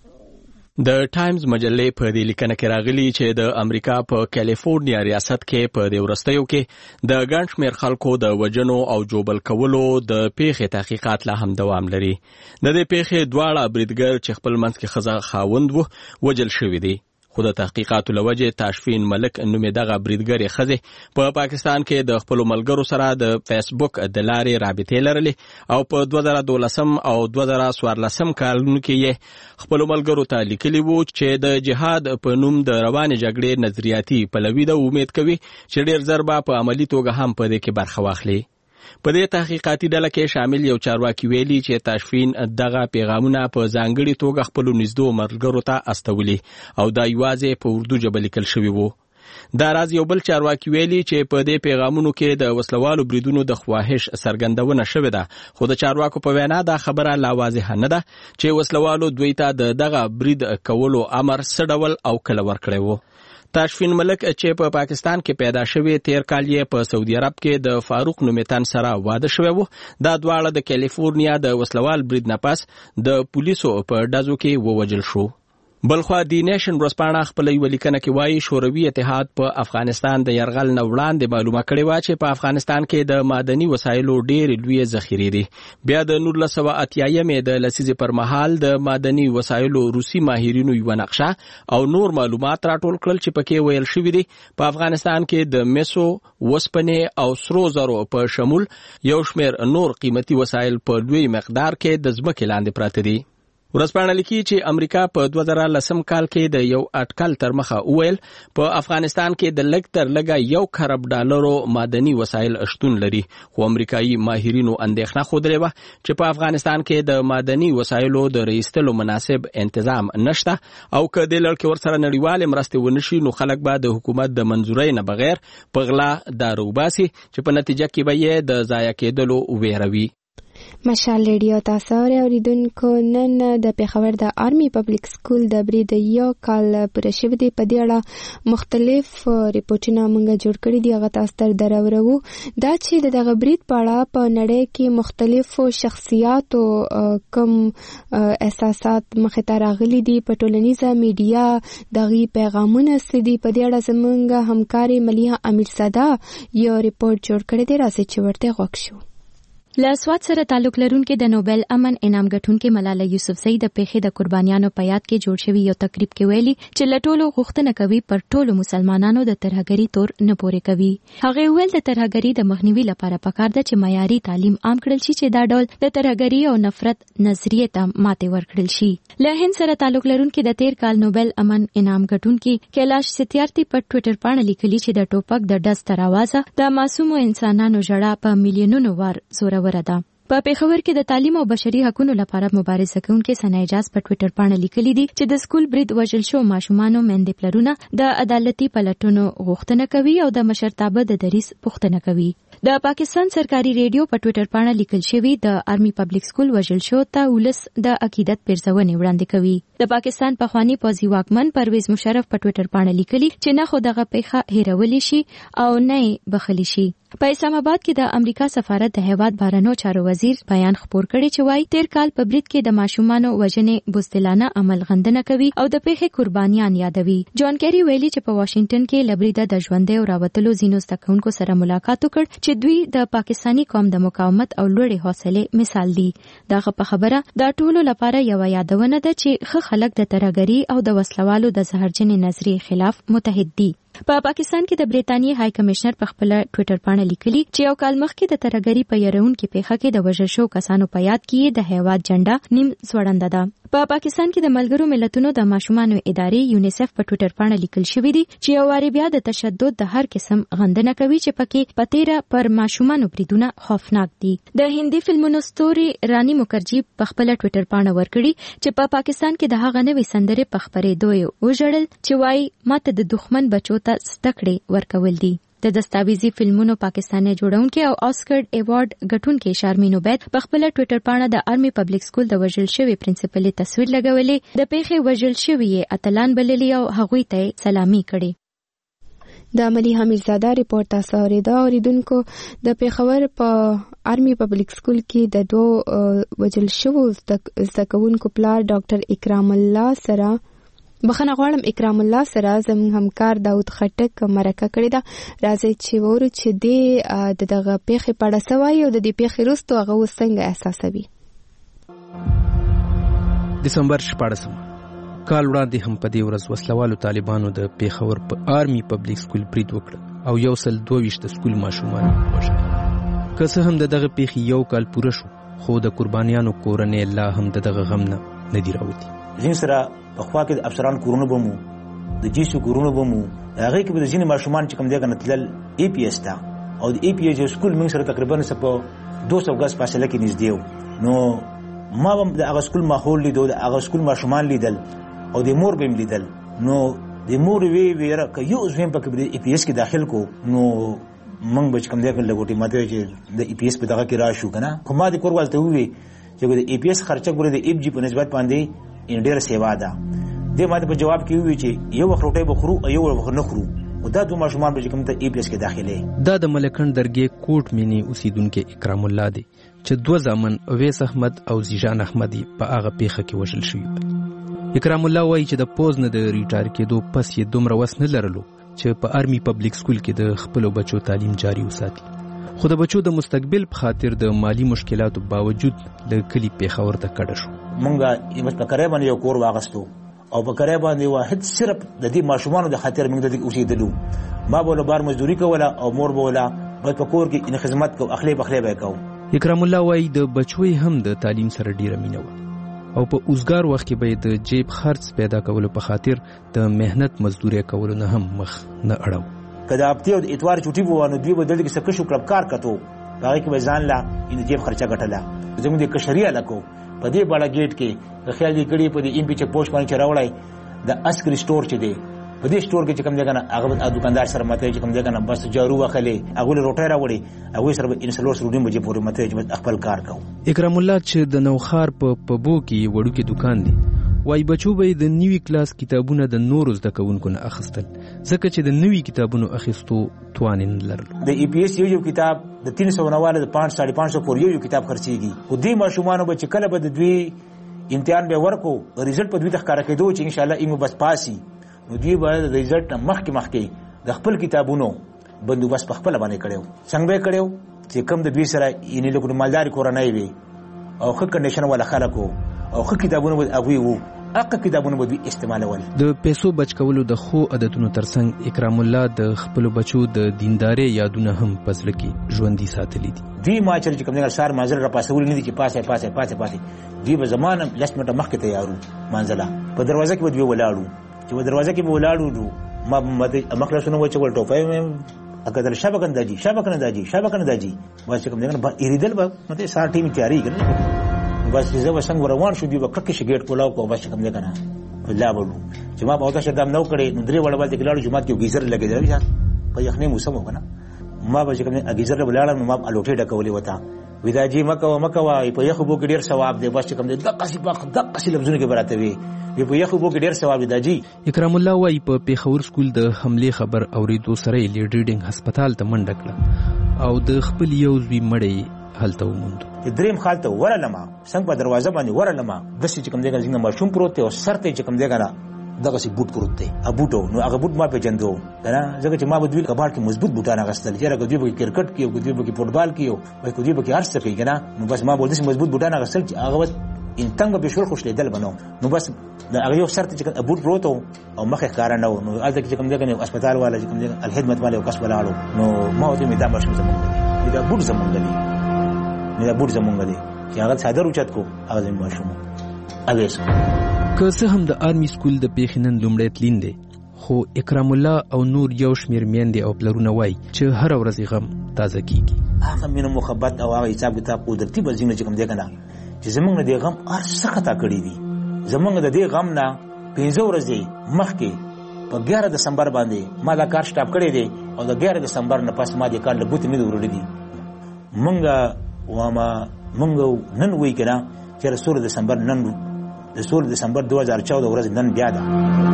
د ټایمز مجلې په دې لیکنه کې راغلي چې د امریکا په کیلیفورنیا ریاست کې په دې وروستیو کې د ګڼ شمېر خلکو د وژنو او جوبل کولو د پیښې تحقیقات لا هم دوام لري. د دې پیښې دواړه بریدګر چې خپل منځ کې ښځه خاوند و وژل شوي دي، خو د تحقیقاتو له وجې تاشفین ملک نومې دغه بریدګرې ښځې په پاکستان کې د خپلو ملګرو سره د فیسبوک د لارې رابطې لرلې او په 2012 او 2014 کالونو کې یې خپلو ملګرو ته لیکلي وو چې د جهاد په نوم د روانې جګړې نظریاتي پلوي ده، امید کوي چې ډېر ژر به په عملي توګه هم په دې کې برخه واخلي. په دې تحقیقاتي ډله کې شامل یو چارواکي ویلي چې تاشفین دغه پیغامونه په ځانګړي توګه خپلو نږدې ملګرو ته استولي او دا یوازې په اردو ژبه لیکل شوي وو. دا راز یو بل چارواکي ویلي چې په دې پیغامونو کې د وسلوالو بریدونو د خواهش څرګندونه شوې ده، خو د چارواکو په وینا دا خبره لا واضحه نه ده چې وسلوالو دوی ته د دغه برید کولو امر څه ډول او کله ورکړی وو. تاشفین ملک چې په پاکستان کې پیدا شوی، تیر کال یې په سعودي عرب کې د فاروق نومې تن سره واده شوی وو. دا دواړه د کیلیفورنیا د وسلوال برید نه پس د پولیسو په ډزو کې ووژل شو. بلخوا دی نیشن ورځپاڼه خپل یو لیکنه کې وایي شوروي اتحاد په افغانستان د یرغل نه وړاندې معلومه کړې وه چې په افغانستان کې د معدني وسایلو ډېرې لویې ذخیرې دي. بیا د 1980 د لسیزې پر مهال د معدني وسایلو روسي ماهرینو یوه نقشه او نور معلومات راټول کړل چې پکې ویل شوي دي په افغانستان کې د مسو، وسپنې او سرو زرو په شمول یو شمېر نور قیمتي وسایل په لوی مقدار کې د ځمکې لاندې پراته دي. ورځپاڼه لیکي چې امریکا په 2010 کال کې د یو اټکل تر مخه وویل په افغانستان کې د لږ تر لږه $1 کروڑ معدني وسایل شتون لري، خو امریکایي ماهرینو اندېښنه ښودلې وه چې په افغانستان کې د معدني وسایلو د رایستلو مناسب تنظیم نشته او که د لړ کې ورسره نړیوالې مرستې ونشي نو خلک به د حکومت د منظورۍ نه بغیر په غلا دارو باسي چې په نتیجه کې به یې د ضایع کېدلو ویروي. مشال ریډیو تاسو اوریدونکو نن د پیښور د آرمي پبلک سکول د برید یو کال پوره شوی دی. په دې اړه مختلف ریپورتونه موږ جوړ کړي دي، هغه تاسو ته درورو. دا چې دغه برید په اړه په نړۍ کې مختلفو شخصیاتو کوم احساسات مخې ته راغلي دي، په ټولنیزه میډیا دغه پیغامونه څه دي، په دې اړه زموږ همکاري ملیحه امیرزاده یو ریپورت جوړ کړی دی. راځئ چې ورته غوږ شو. له سواد سره تعلق لرونکي د نوبل امن انعام ګټونکي ملاله یوسفزۍ د پیښې د قربانیانو په یاد کې جوړ شوی یو تقریب کې ویلي چې له ټولو غوښتنه کوي پر ټولو مسلمانانو د ترهګرۍ تور نه پورې کوي. هغه ویل د ترهګرۍ د مخنیوي لپاره پکار ده چې معیاري تعلیم عام کړل شي چې دا ډول د ترهګرۍ او نفرت نظریې ته ماتې ورکړل شي. له هند سره تعلق لرونکي د تیر کال نوبل امن انعام ګټونکي کیلاش ستیارتي په ټوئیټر باندې لیکلي چې د ټوپک د ډز تر اوازه د معصومو انسانانو ژړا په میلیونونو وار زوروره ده. په پیښور کې د تعلیم او بشري حقوقو لپاره مبارزه کوونکي ثنا اجاز په ټوئیټر باندې لیکلي دي چې د سکول برید وژل شو ماشومانو مندې پلرونه د عدالتي پلټونو غوښتنه کوي او د مشرتابه د دریس پوښتنه کوي. د پاکستان سرکاري ریډیو په ټوئیټر باندې لیکل شوی د آرمي پبلک سکول وژل شو ته ولس د عقیدت پیرزونې وړاندې کوي. د پاکستان پخوانی پوځي واکمن پرویز مشرف په ټوئیټر باندې لیکلي چې نه خو دغه پیښه هیرول شي او نه بخلی شي. په اسلام آباد کې د امریکا سفارت د هیواد بهرنیو چارو وزیر بیان خپور کړی چې وايي تیر کال په برید کې د ماشومانو وژنې بوستلانه عمل غندنه کوي او د پیښې قربانیان یادوي. جان کیری ویلي چې په واشنگټن کې لبریده د ژوندې او راوتلو زینو ستکونکو سره ملاقات وکړ چې دوی د پاکستانی قوم د مقاومت او لوړې حوصله مثال دي. دغه په خبره دا ټولو لپاره یو یادونه ده چې ښه خلک د ترهګرۍ او د وسلوالو د زهرجنې نظریې خلاف متحد دي. په پاکستان کې د بریټانیې های کمشنر په خپل ټوئیټر باندې لیکلي چې یو کال مخکې د ترهګرۍ په یارونکو پیښه کې د وژل شو کسانو په یاد کې د هیواد جنډا نیم ځوړنده ده. په پاکستان کې د ملګرو ملتونو د ماشومانو ادارې یونیسف په ټوئیټر باندې لیکل شوی دی چې یو واری بیا د تشدد د هر قسم غندنه کوي چې پکې پتیره پر ماشومانو بریدونه خوفناک دي. د هندي فلمونو ستوري رانی مکرجی په خپل ټوئیټر باندې ورکړي چې په پاکستان کې د هغه نوې سندرې په خبرېدو وژړل چې وایي ماته د دښمن بچو ته ستکړې ورکول دي. د دستاویزي فلمونو پاکستاني جوړونکي او آسکر ایوارډ ګټونکي شارمین عبید په خپل ټوئیټر باندې د آرمي پبلک سکول د وژل شوی پرنسپل تصویر لګولې، د پیښې وژل شوی اتلان بللي او هغوی ته سلامي کړي. د عملی حمیدزاده ریپورت تاسو اوریدونکو د پیښور په آرمي پبلک سکول کې د دوه وژل شوو زده کوونکو پلار ډاکټر اکرام الله سره بخنه غواړم اکرام الله سره زموږ همکار داود خټک مرکه کړې ده. راځي چې وورو چې دغه پیښې په اړه څه وایي او د دې پیښې وروسته هغه اوس څنګه احساسوي. دسمبر 14 کال وړاندې هم په دې ورځ وسلوالو طالبانو د پیښور په آرمي پبلک سکول برید وکړ او 122 د سکول ماشومان وژل. که څه هم دغه پیښې یو کال پوره شو خو د قربانیانو کورنۍ لا هم دغه غم نه دی راوتی. زین سره په خوا کې د افسران کورونه بمو د جیسو کورونه بمو هغه کې به د ځینې ماشومان چې کوم دی کنه تلل ای پی ایس ته او د ای پی ایس سکول موږ سره تقریبا په 200 غز فاصله کې نږدې و. نو ما هم د هغه سکول ماحول لیدو، د هغه سکول ماشومان لیدل او د مور به لیدل. نو د مور ویره ک یو زم په کې د ای پی ایس کې داخل کو نو موږ به کوم دی کنه لګوټي ماته چې د ای پی ایس په دغه کې راشو کنه خو ما د کور والته وی چې د ای پی ایس خرچه ګوره د ایف جی په نسبت باندې ان ډیر سیوا ده. د ماته په جواب کې وی چې یو وخت روټي بخورو او یو وخت نه خورو او دا دوه ماشومان به کوم ته ای پی ایس کې داخله. دا د ملکن درګي کوټ مینی اوسیدونکو اکرام الله دی چې دوه ځامن اویس احمد او زیجان احمدی په هغه پیښه کې وژل شوی. اکرام الله وایي چې د پوز نه د ریټایر کېدو پس یې دومره وس نه لرلو چې په آرمي پبلک سکول کې د خپل بچو تعلیم جاری وساتي. خو د بچو د مستقبل په خاطر د مالی مشکلاتو باوجود د کلی پیښور ته کډه شو. مونږه یمت په کرای باندې یو کور واغستو او په کرای باندې واحد صرف د دې ماشومانو د خاطر موږ د دې اوسېدلو. ما به بار مزدوري کوله او مور به ولا په کور کې ان خدمت کو اخلي به کو. اکرام الله وایي د بچوي هم د تعلیم سره ډیره مینه و او په اوسګار وخت کې به د جیب خرڅ پیدا کولو په خاطر د مهنت مزدوري کولو نه هم مخ نه اړو. کله هفته او اتوار چټي وو نو دوی به دلته کې سکشو کلب کار کتو هغه کې به ځان لا ان جیب خرچه غټله زموږ د کشریا لکو په دې بالا گیټ کې خیال دې کړی په دې ایم پی چک پوسټ باندې چراوړای د اسکر سٹور چې دی په دې سٹور کې چې کوم ځای کنه هغه دکاندار سره ماته چې کوم ځای کنه بس جارو واخلې هغه روټي راوړي هغه سره انسلور سره ډیم بجې پورې ماته چې خپل کار کوي. اکرام الله چې د نوخار په پبو کې وړو کې دکان دی وای بچو به د نیوی کلاس کتابونه د نورو زده کوونکو نه اخیستل ځکه چې د نوی کتابونو اخیستو توان نه لرلو. د ای پی ایس یو کتاب د 390 د 5.5 پورې یو کتاب خرڅيږي او دې ماشومان به چې کله به د دوی امتحان به ورکو ریزلټ په دوی ته ښکارا کېدو چې ان شاء الله ایمو بس پاسي نو دوی به د ریزلټ مخکې د خپل کتابونو بندوبست په خپل باندې کړو څنګه به کړو چې کم د دوی سره یې له کوم مالداري کورنۍ وي او ښه کنډیشن ولا خلکو او ښه کتابونه به اغوي وو اقا کتابونه به دوی استعمالول. د پیسو بچ کولو د خو عادتونو ترڅنګ اکرام الله د خپل بچو د دینداري یادونه هم پزله کې ژوندۍ ساتلې دي. دوی ما چې کوم نه سار مازل را پاسول نه دي چې پاسه دوی به زمانه لس منټه مخکې تیارو منځله په دروازه کې به دوی ولاړو چې په دروازه کې به ولاړو ما مخلصونه و چې ول ټوپای اګدل شبکه نه داجی واسه کوم نه ایریدل به مته سار ټیم تیاری کړل بس زه وسنګ روان شو دی وکړه چې ګیټ کولاو کو بس کوم نه کنه الله بولو چې ما په تاسو دم نو کړي نو درې وړ باندې کلاړو جمعه کې گیزر لګیدل په یخنی موسم وکنه ما به کوم نه گیزر ولاړم ما الوټه ډکولې وتا وداجی مکه په یخو بو کې ډیر ثواب دی بس کوم د قصې لفظونه کې براته وي په یخو بو کې ډیر ثواب دی داجی. اکرام الله وايي په پیښور سکول د حمله خبر اوریدو سره لیډریډینګ هسپتال ته منډه کړه او د خپل یو زوی مړی هلته وموند. دریم خالته ورلما څنګه په دروازه باندې ورلما د چې کوم دیګه څنګه ماشوم پروت ته او سرته چې کوم دیګه دغه سی بوت پروت دی ا بوټو نو هغه بوت ما په جندو کنه ځکه چې ما بدوی کباړ کې مضبوط بوټان غستل چې راګو دی په کرکټ کې او دی په فوټبال کې او په دی په هر څه کې کنه نو بس ما بول دي مضبوط بوټان غستل چې هغه ان څنګه به شور خوش لیدل بنو نو بس دا هغه یو سرته چې بوت پروت او مخه ښکار نه نو الته چې کوم دیګه هسپتال والا چې کوم دیګه الخدمت والے او کس ولاړو نو ما وته می دا ماشوم زمونږ دی دا بوت زمونږ دی نه بوت زمونږ دی چې هغه صادر اوچت کو هغه ماشوم اویس که څه هم د آرمي سکول د پیښې نن لومړی تلین دی، خو اکرام الله او نور یو شمیر میندې او پلرونه وایي چې هره ورځ غم تازه کیږي. هغه مینه محبت او هغه حساب کتاب قدرتي بزینه چې کوم دی کنه چې زمونږ د غم هر څه خطا کړی دي. زمونږ د دې غم نه 15 ورځې مخکې په 11 دسمبر باندې ما دا کار سٹاپ کړی دی او د 11 دسمبر نه پس ما دې کار لګوت نه وروړي دي. مونږ نن وی کنه چې 16 دسمبر نن د 16 دسمبر 2014 ورځ نن بیا ده.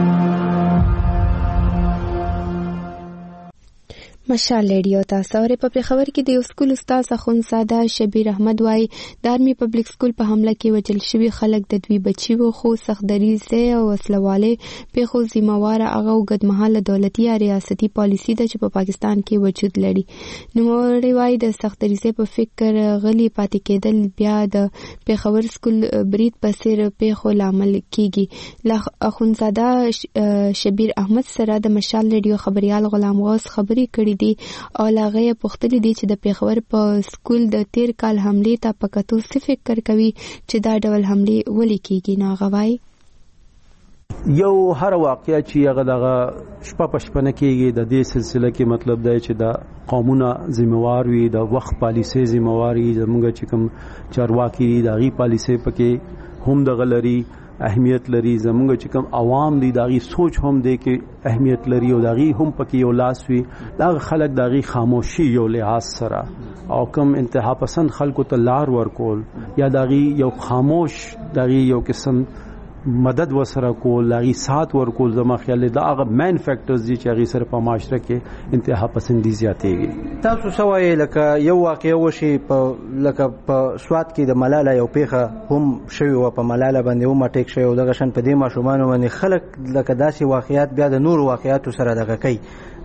مشال ریډیو تاسو اورئ. په پېښور کې د یو سکول استاد اخوندزاده شبیر احمد وایي د آرمي پبلک سکول په حمله کې وژل شوي خلک د دوی بچي وو، خو سختدریځۍ او وسلوالۍ پیښو ذمهواره هغه اوږدمهاله دولتي یا ریاستي پالیسي ده چې په پاکستان کې وجود لري. نوموړی وایي د سختدریځۍ په فکر غلي پاتې کېدل بیا د پېښور سکول برید په څېر پیښو لامل کیږي. له اخوندزاده شبیر احمد سره د مشال ریډیو خبريال غلام غوث خبرې کړي دي او لاغه پوښتنه دي چې د پېښور په سکول د تیر کال حمله ته پکاتو څه فکر کوي چې دا ډول حمله ولې کیږي. نه غواړي یو هر واقعیا چې هغه دغه شپه پښپنه کیږي د دې سلسله کې مطلب دی چې د قانونا ذمہوار وي، د وخت پالیسي ذمہواری زموږ چې کوم چارواکي د غي پالیسي پکې هم د غلري اهمیت لري، زموږ چې کوم عوام دي داغي سوچ هم دی کې اهمیت لري او داغي هم پکې یو لاس وي. دا خلک داغي خاموشي یو لحاظ سره او کوم انتها پسند خلکو ته لار ورکول یا داغي یو خاموش داغي یو قسم مدد وسره کول، داغي سات ورکول، زما خیال دا هغه مین فیکٹرز دي چې هغه سره په معاشره کې انتها پسندي زیاتېږي. تاسو سوای لکه یو واقعي وشي لکه په سوات کې د ملاله یو پیښه هم شوی و، په ملاله باندې هم اٹیک شوی او دغه شان په دې ماشومان باندې خلک لکه داسې واقعیات بیا د نور واقعیاتو سره دغه کوي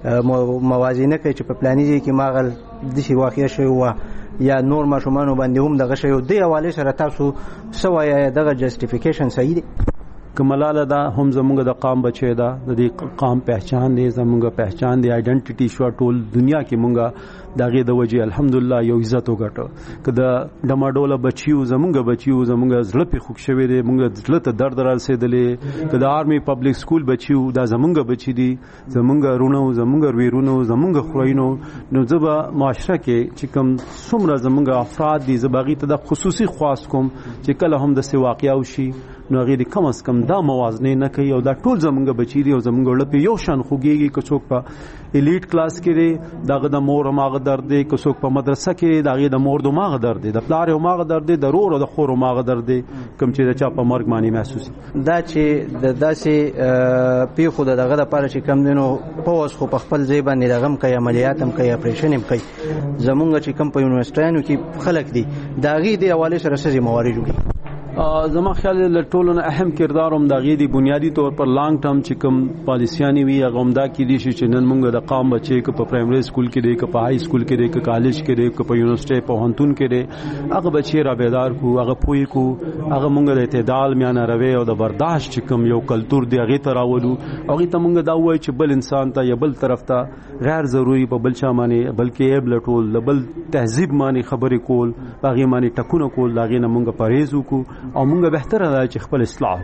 موازنه کوي چې په پلاني ځای کې ماغل د شي واقعي شوی و یا نور ماشومان باندې هم دغه شوی د حواله سره تاسو سوای دغه جسټیفیکیشن صحیح دی؟ کملاله دا هم زمونږ د قام بچی دا د دې قام پہچان دی، زمونږ پہچان دی، آیډنټیټي شو ټول دنیا کې مونږه دغه د وجه الحمدلله یو عزت وګټو. کله ډماډوله بچیو زمونږ زړه په خوښ شوی دی، مونږ زړه ته درد رسیدلې. کله آرمي پبلک سکول بچیو دا زمونږ بچی دي، زمونږ رونو، زمونږ ویرونو، زمونږ خوینو. نو زبا معاشره کې چې کوم څومره زمونږ افراد دي زباغي ته د خصوصي خواص کوم چې کله هم د سی واقعیا وشي نو غیر کم از کم دا موازنه نه کوي او دا ټول زمونږ بچی دي او زمونږ لپاره یو شان خوږیږي. که څوک په الیټ کلاس کې دغه د مور ماغه درد دی، که څوک په مدرسه کې دغه د مور د ماغه درد دی، د پلار او ماغه درد دی، د رور او د خور ماغه درد دی، کوم چې د چا په مرګ باندې محسوس. دا چې د داسې پیښو دغه لپاره چې کم دینو پوس خو په خپل ځای باندې دغه کوي، عملیات هم کوي، اپریشن هم کوي. زمونږ چې کم په یونیورسيټانو کې خلک دي داغي دی حواله سره سړي موارد جوړي. زما خیال له ټولو نه اهم کردار هم دغه دی بنیادی طور پر لانګ ټرم چې کوم پالیسیانی وی هغه هم دا کې دي چې نن موږ د قام بچي که په پرایمري سکول کې دی، که په هاي سکول کې دی، که کالج کې دی، که په یونیورسيټي په هنتون کې دی، هغه بچي را بیدار کو، هغه پوي کو، هغه موږ د اعتدال میانه روي او د برداشت چې کوم یو کلچر دی هغه تراولو. هغه ته موږ دا وایي چې بل انسان ته یا بل طرف ته غیر ضروري په بل چا باندې بلکې ایب لټول، بل تهذیب باندې خبرې کول، هغه باندې ټکونه کول، هغه نه موږ پرهیز وکړو او موږ بهتره ده چې خپل اصلاح.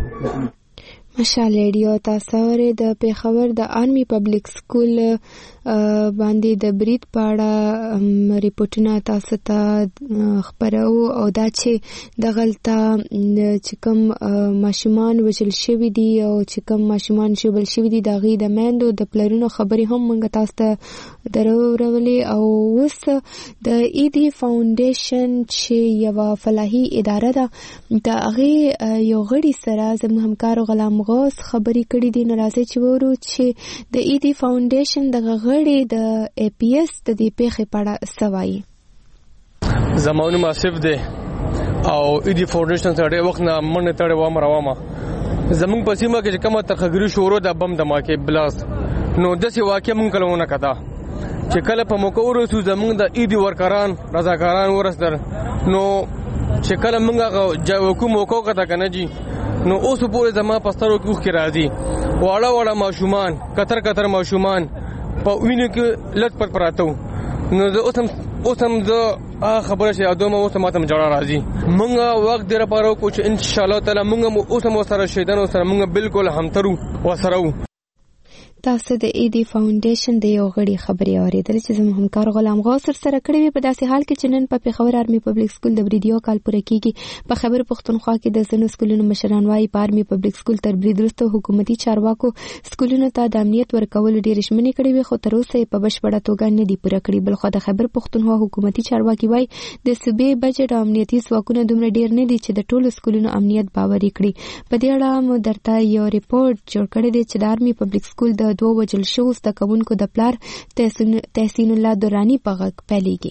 مشال ریډیو تاسو اورئ. د پېښور د آرمي پبلک سکول باندې د برید په اړه ریپورتونه تاسو ته خبرو او دا چې د غلطه چې کوم ماشومان وژل شوي دي او چې کوم ماشومان شوبل شوي دي د غي د میندو د پلرونو خبرې هم موږ تاسو ته درورولې. او اوس د ایدی فاونډیشن چې یو فلاحي اداره ده د هغه یو غړي سره زموږ همکار غلام غوث خبرې کړې دي. ناراضي چې ورو چې د ایدی فاونډیشن د غړي د ای پی ایس د دې پیښې په اړه سوایي. زمونږ ماسف دی او ایدی فاونډیشن سره وخت نه مننه تړې و مروامه زمونږ په سیمه کې کومه ترخګری شروع د بم دماکه بلاست نو د سی واقع مونږ کلمونه کتا چې کله په موقع ورسو زمونږ د ایدی ورکران رضاکاران ورسدل نو چې کله مونږه حکومت موقع کتا کنه جی نو اوس پورې زما پسترو کې راځي واړه ماشومان کتر ماشومان په وینو کې لټ پټ پراتو نو اوس هم خبره چې ادمه اوس ماته جوړه راځي مونږ وخت ډیر پاره کو چې ان شاء الله تعالی مونږ اوس مو سره شیدان سره مونږ بالکل همترو وسرو. تاسو د ایدی فاونډیشن د یو غړي خبري اوریدل چې زموږ همکار غلام غوثر سره کړی وي په داسې حال کې چې نن په پیښور آرمي پبلک سکول د بریدیو کال پوره کیږي. په خبر پښتونخوا کې د زنو سکولونو مشران وايي په آرمي پبلک سکول تر برید وروسته حکومتي چارواکو سکولونو ته د امنیت ورکول ډیر ژمنې کړې وي خو تر اوسه په بشپړه توګه نه دي پوره کړې. بل خو د خبر پښتونخوا حکومتي چارواکي وايي د صوبې بجټ او امنیتي ځواکونه دومره ډیر نه دي چې د ټولو سکولونو امنیت باوري کړي. په دې اړه مو درته یو ریپورت جوړ کړی دی چې د آرمي پبلک سکول د 2 وجل شو د کوونکو د پلار تحسین الله درانی په غږ پیلېږي.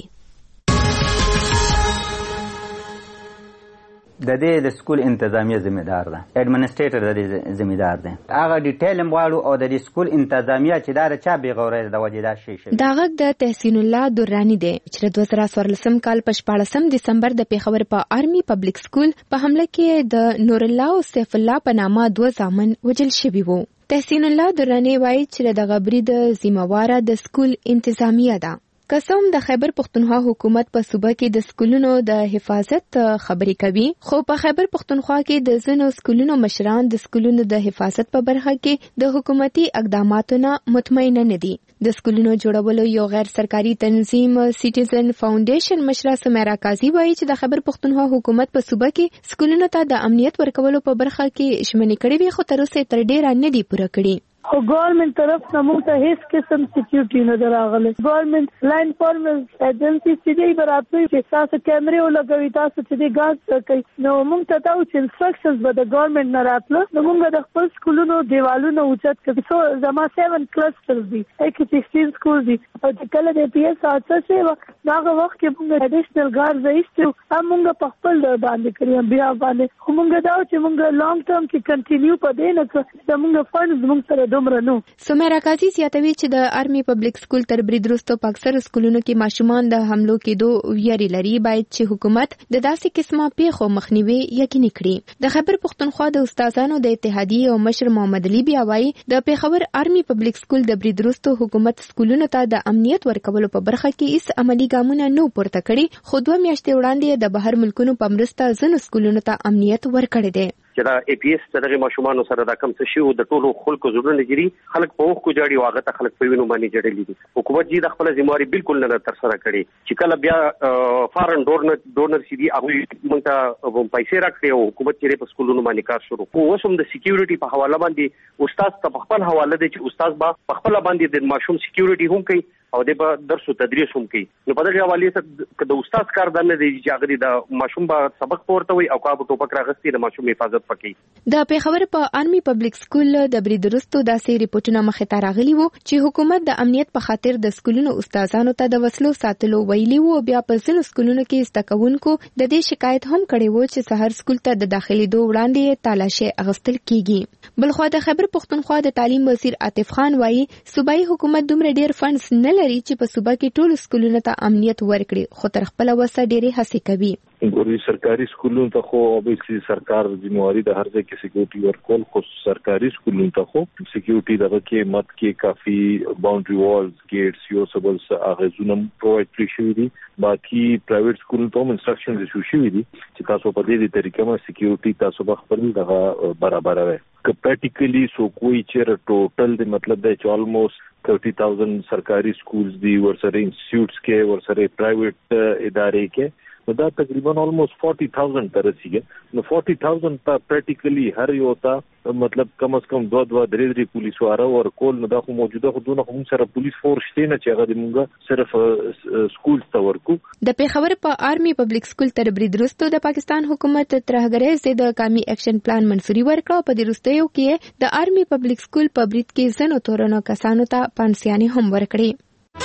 د دې د سکول انتظامیه ذمہ دار ده، ایڈمنسټریټر د دې ذمہ دار ده. هغه ډیټیل مواړو او د دې سکول انتظامیه چې دا چا بې غورې د وجې دا شي. دا غږ د تحسین الله درانی دی چې 2014 کال په 14 دسمبر د پیښور په آرمي پبلک سکول په حمله کې د نور الله او سیف الله په نامه 2 زامن وجل شوي وو. تحسین الله درانی وایي چې د غبري د ذمہواره د سکول انتظامیه ده. قسم د خیبر پښتونخوا حکومت په صوبه کې د سکولونو د حفاظت خبرې کوي خو په خیبر پښتونخوا کې د زنو سکولونو مشران د سکولونو د حفاظت په برخه کې د حکومتي اقداماتو نه مطمئن نه دي. د سکولونو جوړولو یو غیر سرکاري تنظیم سټیزن فاونډیشن مشره سمیرا قاضي وایي چې د خیبر پښتونخوا حکومت په صوبه کې سکولونو ته د امنیت ورکولو په برخه کې ژمنې کړې وي خو تر اوسه تر ډیره نه دي پوره کړې. خو ګورنمنت طرف نه موږ ته هیڅ قسم سکیورټي نه دراغله. ګورنمنت لاین فارمز ایجنسی چې دی برابر چې تاسو کیمرې ولګوي تاسو چې دی غاز کوي نو موږ ته دا چې انسټرکشنز به د ګورنمنت نه راتله نو موږ د خپل سکولونو دیوالونو اوچت کړو. سو زما 7 کلسټرز دي کې 16 سکول دي او چې کله د پی ایس اڅه شي هغه وخت کې موږ اډیشنل ګارز ایستو هم موږ په خپل باندې کړی بیا باندې خو موږ دا چې موږ لانګ ټرم کې کنټینیو پدې نه چې موږ فنډز موږ سره سمیرا قاضي زیاتوي چې د آرمي پبلک سکول تر برید وروسته په اکثر سکولونو کې ماشومان د حملو کېدو ویرې لري باید چې حکومت د داسې قسمه پیښو مخنیوي یقیني کړي. د خیبر پښتونخوا د استادانو د اتحادیې او مشر محمد علي بیا وایي د پیښور آرمي پبلک سکول د برید وروسته حکومت سکولونو ته د امنیت ورکولو په برخه کې هیڅ عملی ګامونه نه پورته کړي خو 2 میاشتې وړاندې د بهر ملکونو په مرسته ځینو سکولونو ته امنیت ورکړی دی. چې دا ای پی ایس دغه ماشومان سره دا کم څه شی د ټولو خلکو زړه لري خلک په وخت کو جاړي واغه ته خلک په وینو باندې جړلې دي. حکومت جی د خپل ذمہواری بالکل نه تر سره کړي چې کله بیا فارن ډونر سي دي هغه مونږ ته پیسې راکړي او حکومت چې په سکولونو باندې کار شروع کوو. اوس هم د سکیورټي په حواله باندې استاد ته خپل حواله دي چې استاد با خپل باندې د ماشوم سکیورټي هم کوي او د درس او تدریس هم کوي. نو په دغه حواله سره د استاد کار نه دی چې هغه د ماشوم با سبق پورته وي او کابو ټوپک راغستي د ماشوم حفاظت پکې. د پیښور په آرمي پبلک سکول د برید وروسته داسې ریپورتونه مخې ته راغلي وو چې حکومت د امنیت په خاطر د سکولونو استادانو ته د وسلو ساتلو ویلي وو. بیا په ځینو سکولونو کې استکونکو د دې شکایت هم کړی وو چې سحر سکول ته د داخليدو وړاندې تالاشي اغستل کیږي. بلخو د خیبر پښتونخوا د تعلیم وزیر عاطف خان وایي صوبایي حکومت دومره ډیر فنډز نه لري چې په صوبه کې ټول سکولونو ته امنیت ورکړي خو تر خپل وسه ډېری هڅې کوي. ګوري سرکاري سکولونو ته خو اوبېسلی سرکار ذمہواری د هر ځای کې سکیورټي ورکول خو سرکاري سکولونو ته خو سکیورټي دغه کې مت کې کافي باونډري والز ګیټس یو سبل اغازونه پرووایډ کړی شوی دي. باقي پرایویټ سکولونو ته هم انسټرکشنز ایشو شوی دي چې تاسو په دې طریقې باندې سکیورټي تاسو به خپل دغه برابر وي. پریکټیکلی سو کوئی چیر ټوټل د مطلب د چې آلموست 30,000 سرکاري سکولز دی ورسره انسټیټیوټس کې ورسره پرایویټ ادارې کې نو دا تقریبا almost 40,000 ته رسیږي. نو 40,000 ته پریکټیکلی هر یو ته مطلب کم از کم 2-3 پولیس واره ورکول نو دا خو موجوده خو دونه هم سره پولیس فورس شته نه چې هغه موږ صرف سکول ته ورکو. د پیښور په آرمي پبلک سکول تر برید وروسته د پاکستان حکومت ترهګرۍ ضد د قومي اکشن پلان منسوري ورکړه. په دې وروستیو کې د آرمي پبلک سکول په برید کې ځینو تورنو کسانو ته پانسیانې هم ورکړي.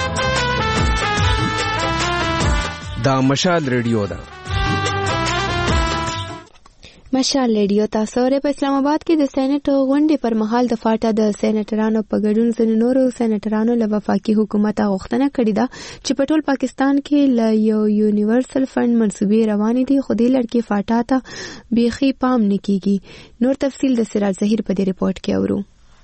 دا مشال ریډیو ده. مشال ریډیو تاسو په اسلام آباد کې د سېنات غونډې پر مهال د فاټا د سېناترانو په ګډون ځینو نورو سېناترانو له وفاقي حکومت غوښتنه کړې ده چې په ټول پاکستان کې له یو یونیورسل فند منصوبې روانې دي خو دې لړ کې فاټا ته بیخي پام نه کیږي. نور تفصیل د سراج ظهیر په دې ریپورت کې اورو.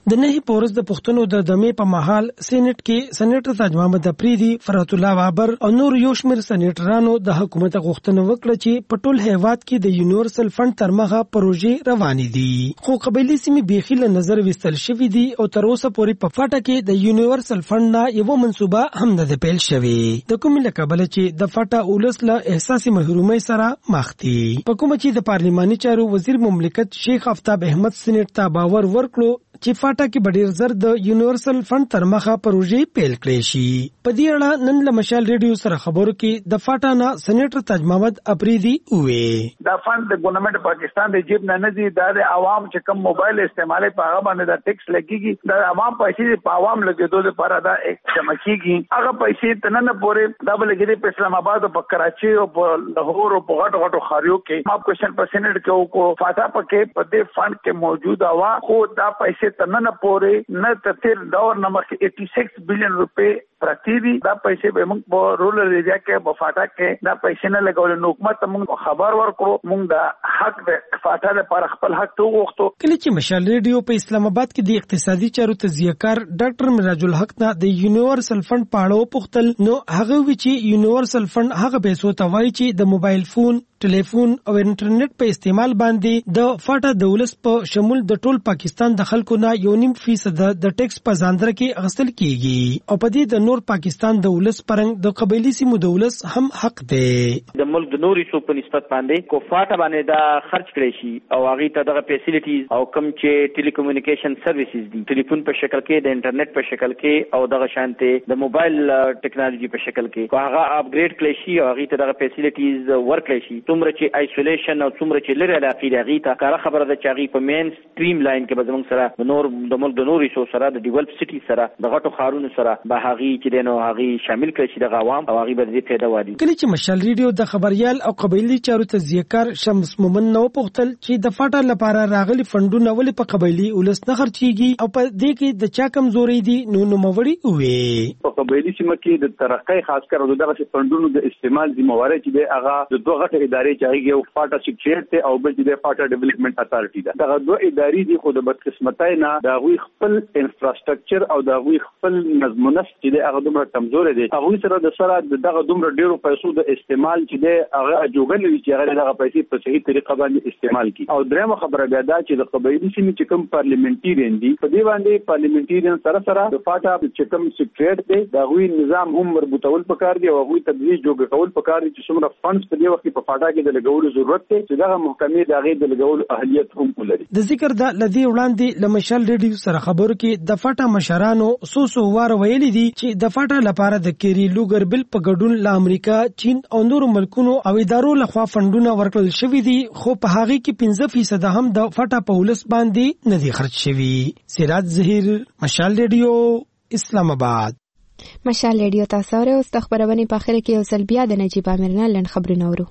د نهي پورس د پښتنو د دمې په محل سېنات کې سېنیټر تاج محمد افریدي، فرات الله بابر او نور یو شمېر سېنیټرانو د حکومت غوښتنه وکړه چې په ټول هیواد کې د یونیورسل فند تر مخه پروژې روانې دي، خو قبایلي سیمې بیخي له نظر وستل شوې دي او تر اوسه پورې په فاټا کې د یونیورسل فند نه یو منصوبه هم نه ده پیل شوې، د کومې له کبله چې د فاټا اولس له احساسي محرومۍ سره مخ دي. په کومه چې د پارلماني چارو وزیر مملکت شیخ آفتاب احمد سېنیټ ته باور ورکړو چې فاټا کې ډېر زر د یونیورسل فند تر مخه پروژې پیل کړې شي. په دې اړه نن له مشال ریډیو سره خبرو کې د فاټا نه سېنیټر تاج محمد افریدي وویل دا فند د ګورنمنت پاکستان د جیب نه دي، دا د عوام چې کم موبایل استعمالي په هغه باندې دا ټیکس لګيږي، دا عوام پیسې په عوام لګېدو لپاره دا جمع کیږي. هغه پیسې تنه پورې دا بلګيږي په اسلام آباد او په کراچي او په لاهور او په غټو غټو ښارونو کې. ما کوېشن په سېنیټ کې وکړو، فاټا پکې په دې فند کې موجود و، خو دا پیسې تنه پورې نه تیر دور نمبر 86 بلین روپے پرتی دي. دا پیسې به موږ په رورل ایریا کې په فاټا کې دا پیسې نه لګول، نو حکومت موږ خبر ورکړو، موږ دا حق د فاټا لپاره خپل حق ته وغوښتو. کله چې مشال ریډیو په اسلام آباد کې د اقتصادي چارو تجزیه‌کار ډاکټر مراج الحق نه د یونیورسل فند په اړه وپوښتل، نو هغه وی چې یونیورسل فند هغه پیسو ته وایي چې د موبایل فون، ټلیفون او انټرنیټ په استعمال باندې د فاټا دولت په شمول د ټول پاکستان د خلکو نه 1.5% د ټیکس په ځاندره کې اخیستل کیږي، او په دې د نور پاکستان دولت پرنګ د قبایلی سیمو دولت هم حق دی. د ملک د نوري سو په نسبت باندې کو فاټا باندې دا خرج کړی شي او هغه ته دغه فیسیلیټیز او کم چې ټیلیکومونیکیشن سرویسز دي، ټلیفون په شکل کې، د انټرنیټ په شکل کې او دغه شانته د موبایل ټیکنالوژي په شکل کې کو هغه اپګریډ کړی شي او هغه ته دغه فیسیلیټیز ورکړی شي. څومره چې آیسولیشن او څومره چې لري علاقې دی هغه ته کار خبره ده چې هغه په مین سټریم لاین کې به زموږ سره د نور د ملک د نوري سو سره د ډیولپ سټي سره د غټو خارونو سره به هغه چې دنو هغه شامل کړي چې د عوام او هغه به دې پیدا وادي. کله چې مشال ریډیو د خبريال او قبایلی چارو تجزیه‌کار شمس مومن نو پوښتل چې د فاټا لپاره راغلي فندونه ولې په قبایلی ولس نه خرچيږي او په دې کې د چا کمزوري دي، نو نوموړي وې په قبایلی سیمه کې د ترقۍ خاص کر دغه فندونو د استعمال ذمہواری چې د هغه د دوه غټه ادارې چې یو فاټا سیکریټ ته او بل د فاټا ډیولپمنٹ اتارټي ده. دغه دوه ادارې دي خو د بدقسمتۍ نه د غوي خپل انفراستراکچر او د غوي خپل نظم نسق چې د هغه دومره کمزور دي، هغه سره د سره دغه دومره ډیرو پیسو د استعمال چې د هغه جوګل وی چې هغه دغه پیسې په صحیح طریقه باندې استعمال کړي. او درېمه خبره بیا دا چې د قبایلی سیمې چې کوم پارلیمنټریان دي په دې باندې پارلیمنټریان سره د فاټا چې کوم سیکریټ دی د غوي نظام هم مربوطول پکار دی او غوي تدریج جوګ کول پکار دي چې څومره فندز په دې وخت په فاټا کې د لګولو ضرورت دی چې دغه محکمې د هغې د لګولو اهلیت هم ولري. د ذکر د لدی وړاندې له مشال ریډیو سره خبرو کې د فاټا مشرانو سوسو وار ویلي دي چې د فاټا لپاره د کیری لوګر بل په ګډون له امریکا، چین او نورو ملکونو او ادارو لخوا فندونه ورکړل شوي دي، خو په هغه کې 15% هم د فاټا په ولس باندې نه دي خرج شوي. سراج ظهیر، مشال ریډیو، اسلام آباد. مشال ریډیو تاسو سره اوس د خبرونې په اخر کې یو ځل بیا د نجیب امرنا لن خبرونه ورو.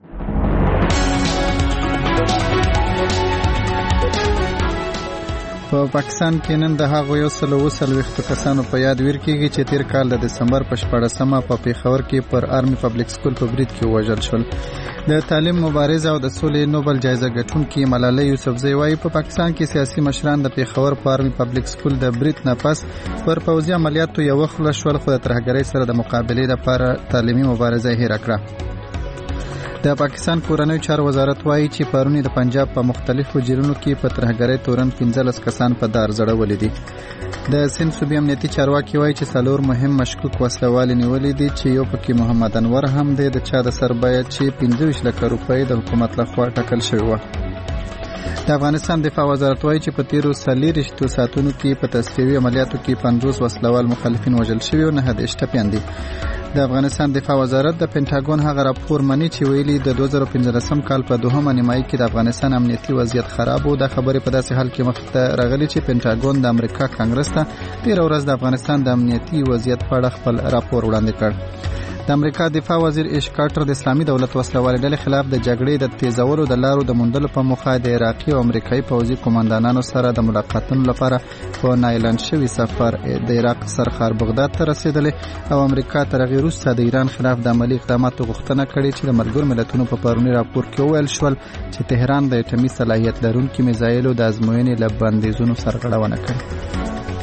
په پاکستان کې نن د هغو 140 کسانو په یاد ورکیږي چې تیر کال د دسمبر په 14مه په پیښور کې پر آرمي پبلک سکول په برید کې وژل شول. د تعلیم مبارزه او د سولې نوبل جایزه ګټونکي ملالۍ یوسفزۍ وايي په پاکستان کې سیاسي مشران د پیښور په آرمي پبلک سکول د برید نه پس پر پوځي عملیاتو یو خله شول، خو د ترهګرۍ سره د مقابلې لپاره تعلیمي مبارزه هېره کړه. د پاکستان کورنیو چارو وزارت وايي چې پرونی د پنجاب په مختلفو جیلونو کې په ترهګرۍ تورن 15 کسان په دار زړولې دي. د سند صوبې امنیتي چارواکي وايي چې 4 مهم مشکوک وسلوال نیولې دي چې یو پکې محمد انور هم دی، د چا د سر بیه چې 25 لک روپۍ د حکومت لخوا ټاکل شوی و. د افغانستان دفاع وزارت وايي چې په تیرو 40 ساعتونو کې په تصفیوي عملیاتو کې 50 وسلوال مخالفین وژل شوي او 9 ټپیان دي. د افغانستان دفاع وزارت د پینټاګون هغه راپور مني چې ویلي د 2015 کال په دوهمه نیمایي کې د افغانستان امنیتي وضعیت خراب و. د خبرې په داسې حال کې مخته راغلي چې پینټاګون د امریکا کانګرس ته تیر ورځ د افغانستان د امنیتي وضعیت په اړه خپل راپور وړاندې کړ. د امریکا دفاع وزیر ایش کارټر د اسلامي دولت وسلوال ډلې خلاف د جګړې د تیزولو د لارو د موندلو په موخه د عراقي او امریکایي پوځي قوماندانانو سره د ملاقاتونو لپاره په نایلان شوی سفر د عراق سرخار بغداد ته رسیدلې او امریکا تر هغې وروسته د ایران خلاف د عملي اقداماتو غوښتنه کړې چې د ملګرو ملتونو په پرونی راپور کې وویل شول چې تهران د اټومي صلاحیت لرونکي میزایلو د ازموینې له بندیزونو سرغړونه کوي.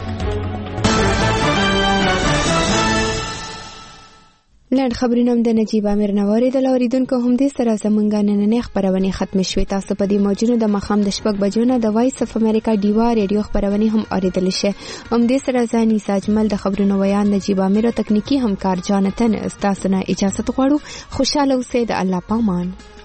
لاند خبرونه د نجیب امیر نواری د اوریدونکو هم دې سره زمونږ نننې خبرونه ختم شوې. تاسو په دې موجونو د مخام د شپږ بجو نه د وایس اف امریکا ډیوا ریډیو خبرونه هم اوریدل شي. هم دې سره ځاني ساجمل د خبرونو ویان نجیب امیر او تکنیکی همکار جانتن تاسو نه اجازه غواړو. خوشاله اوسئ. د الله پامان.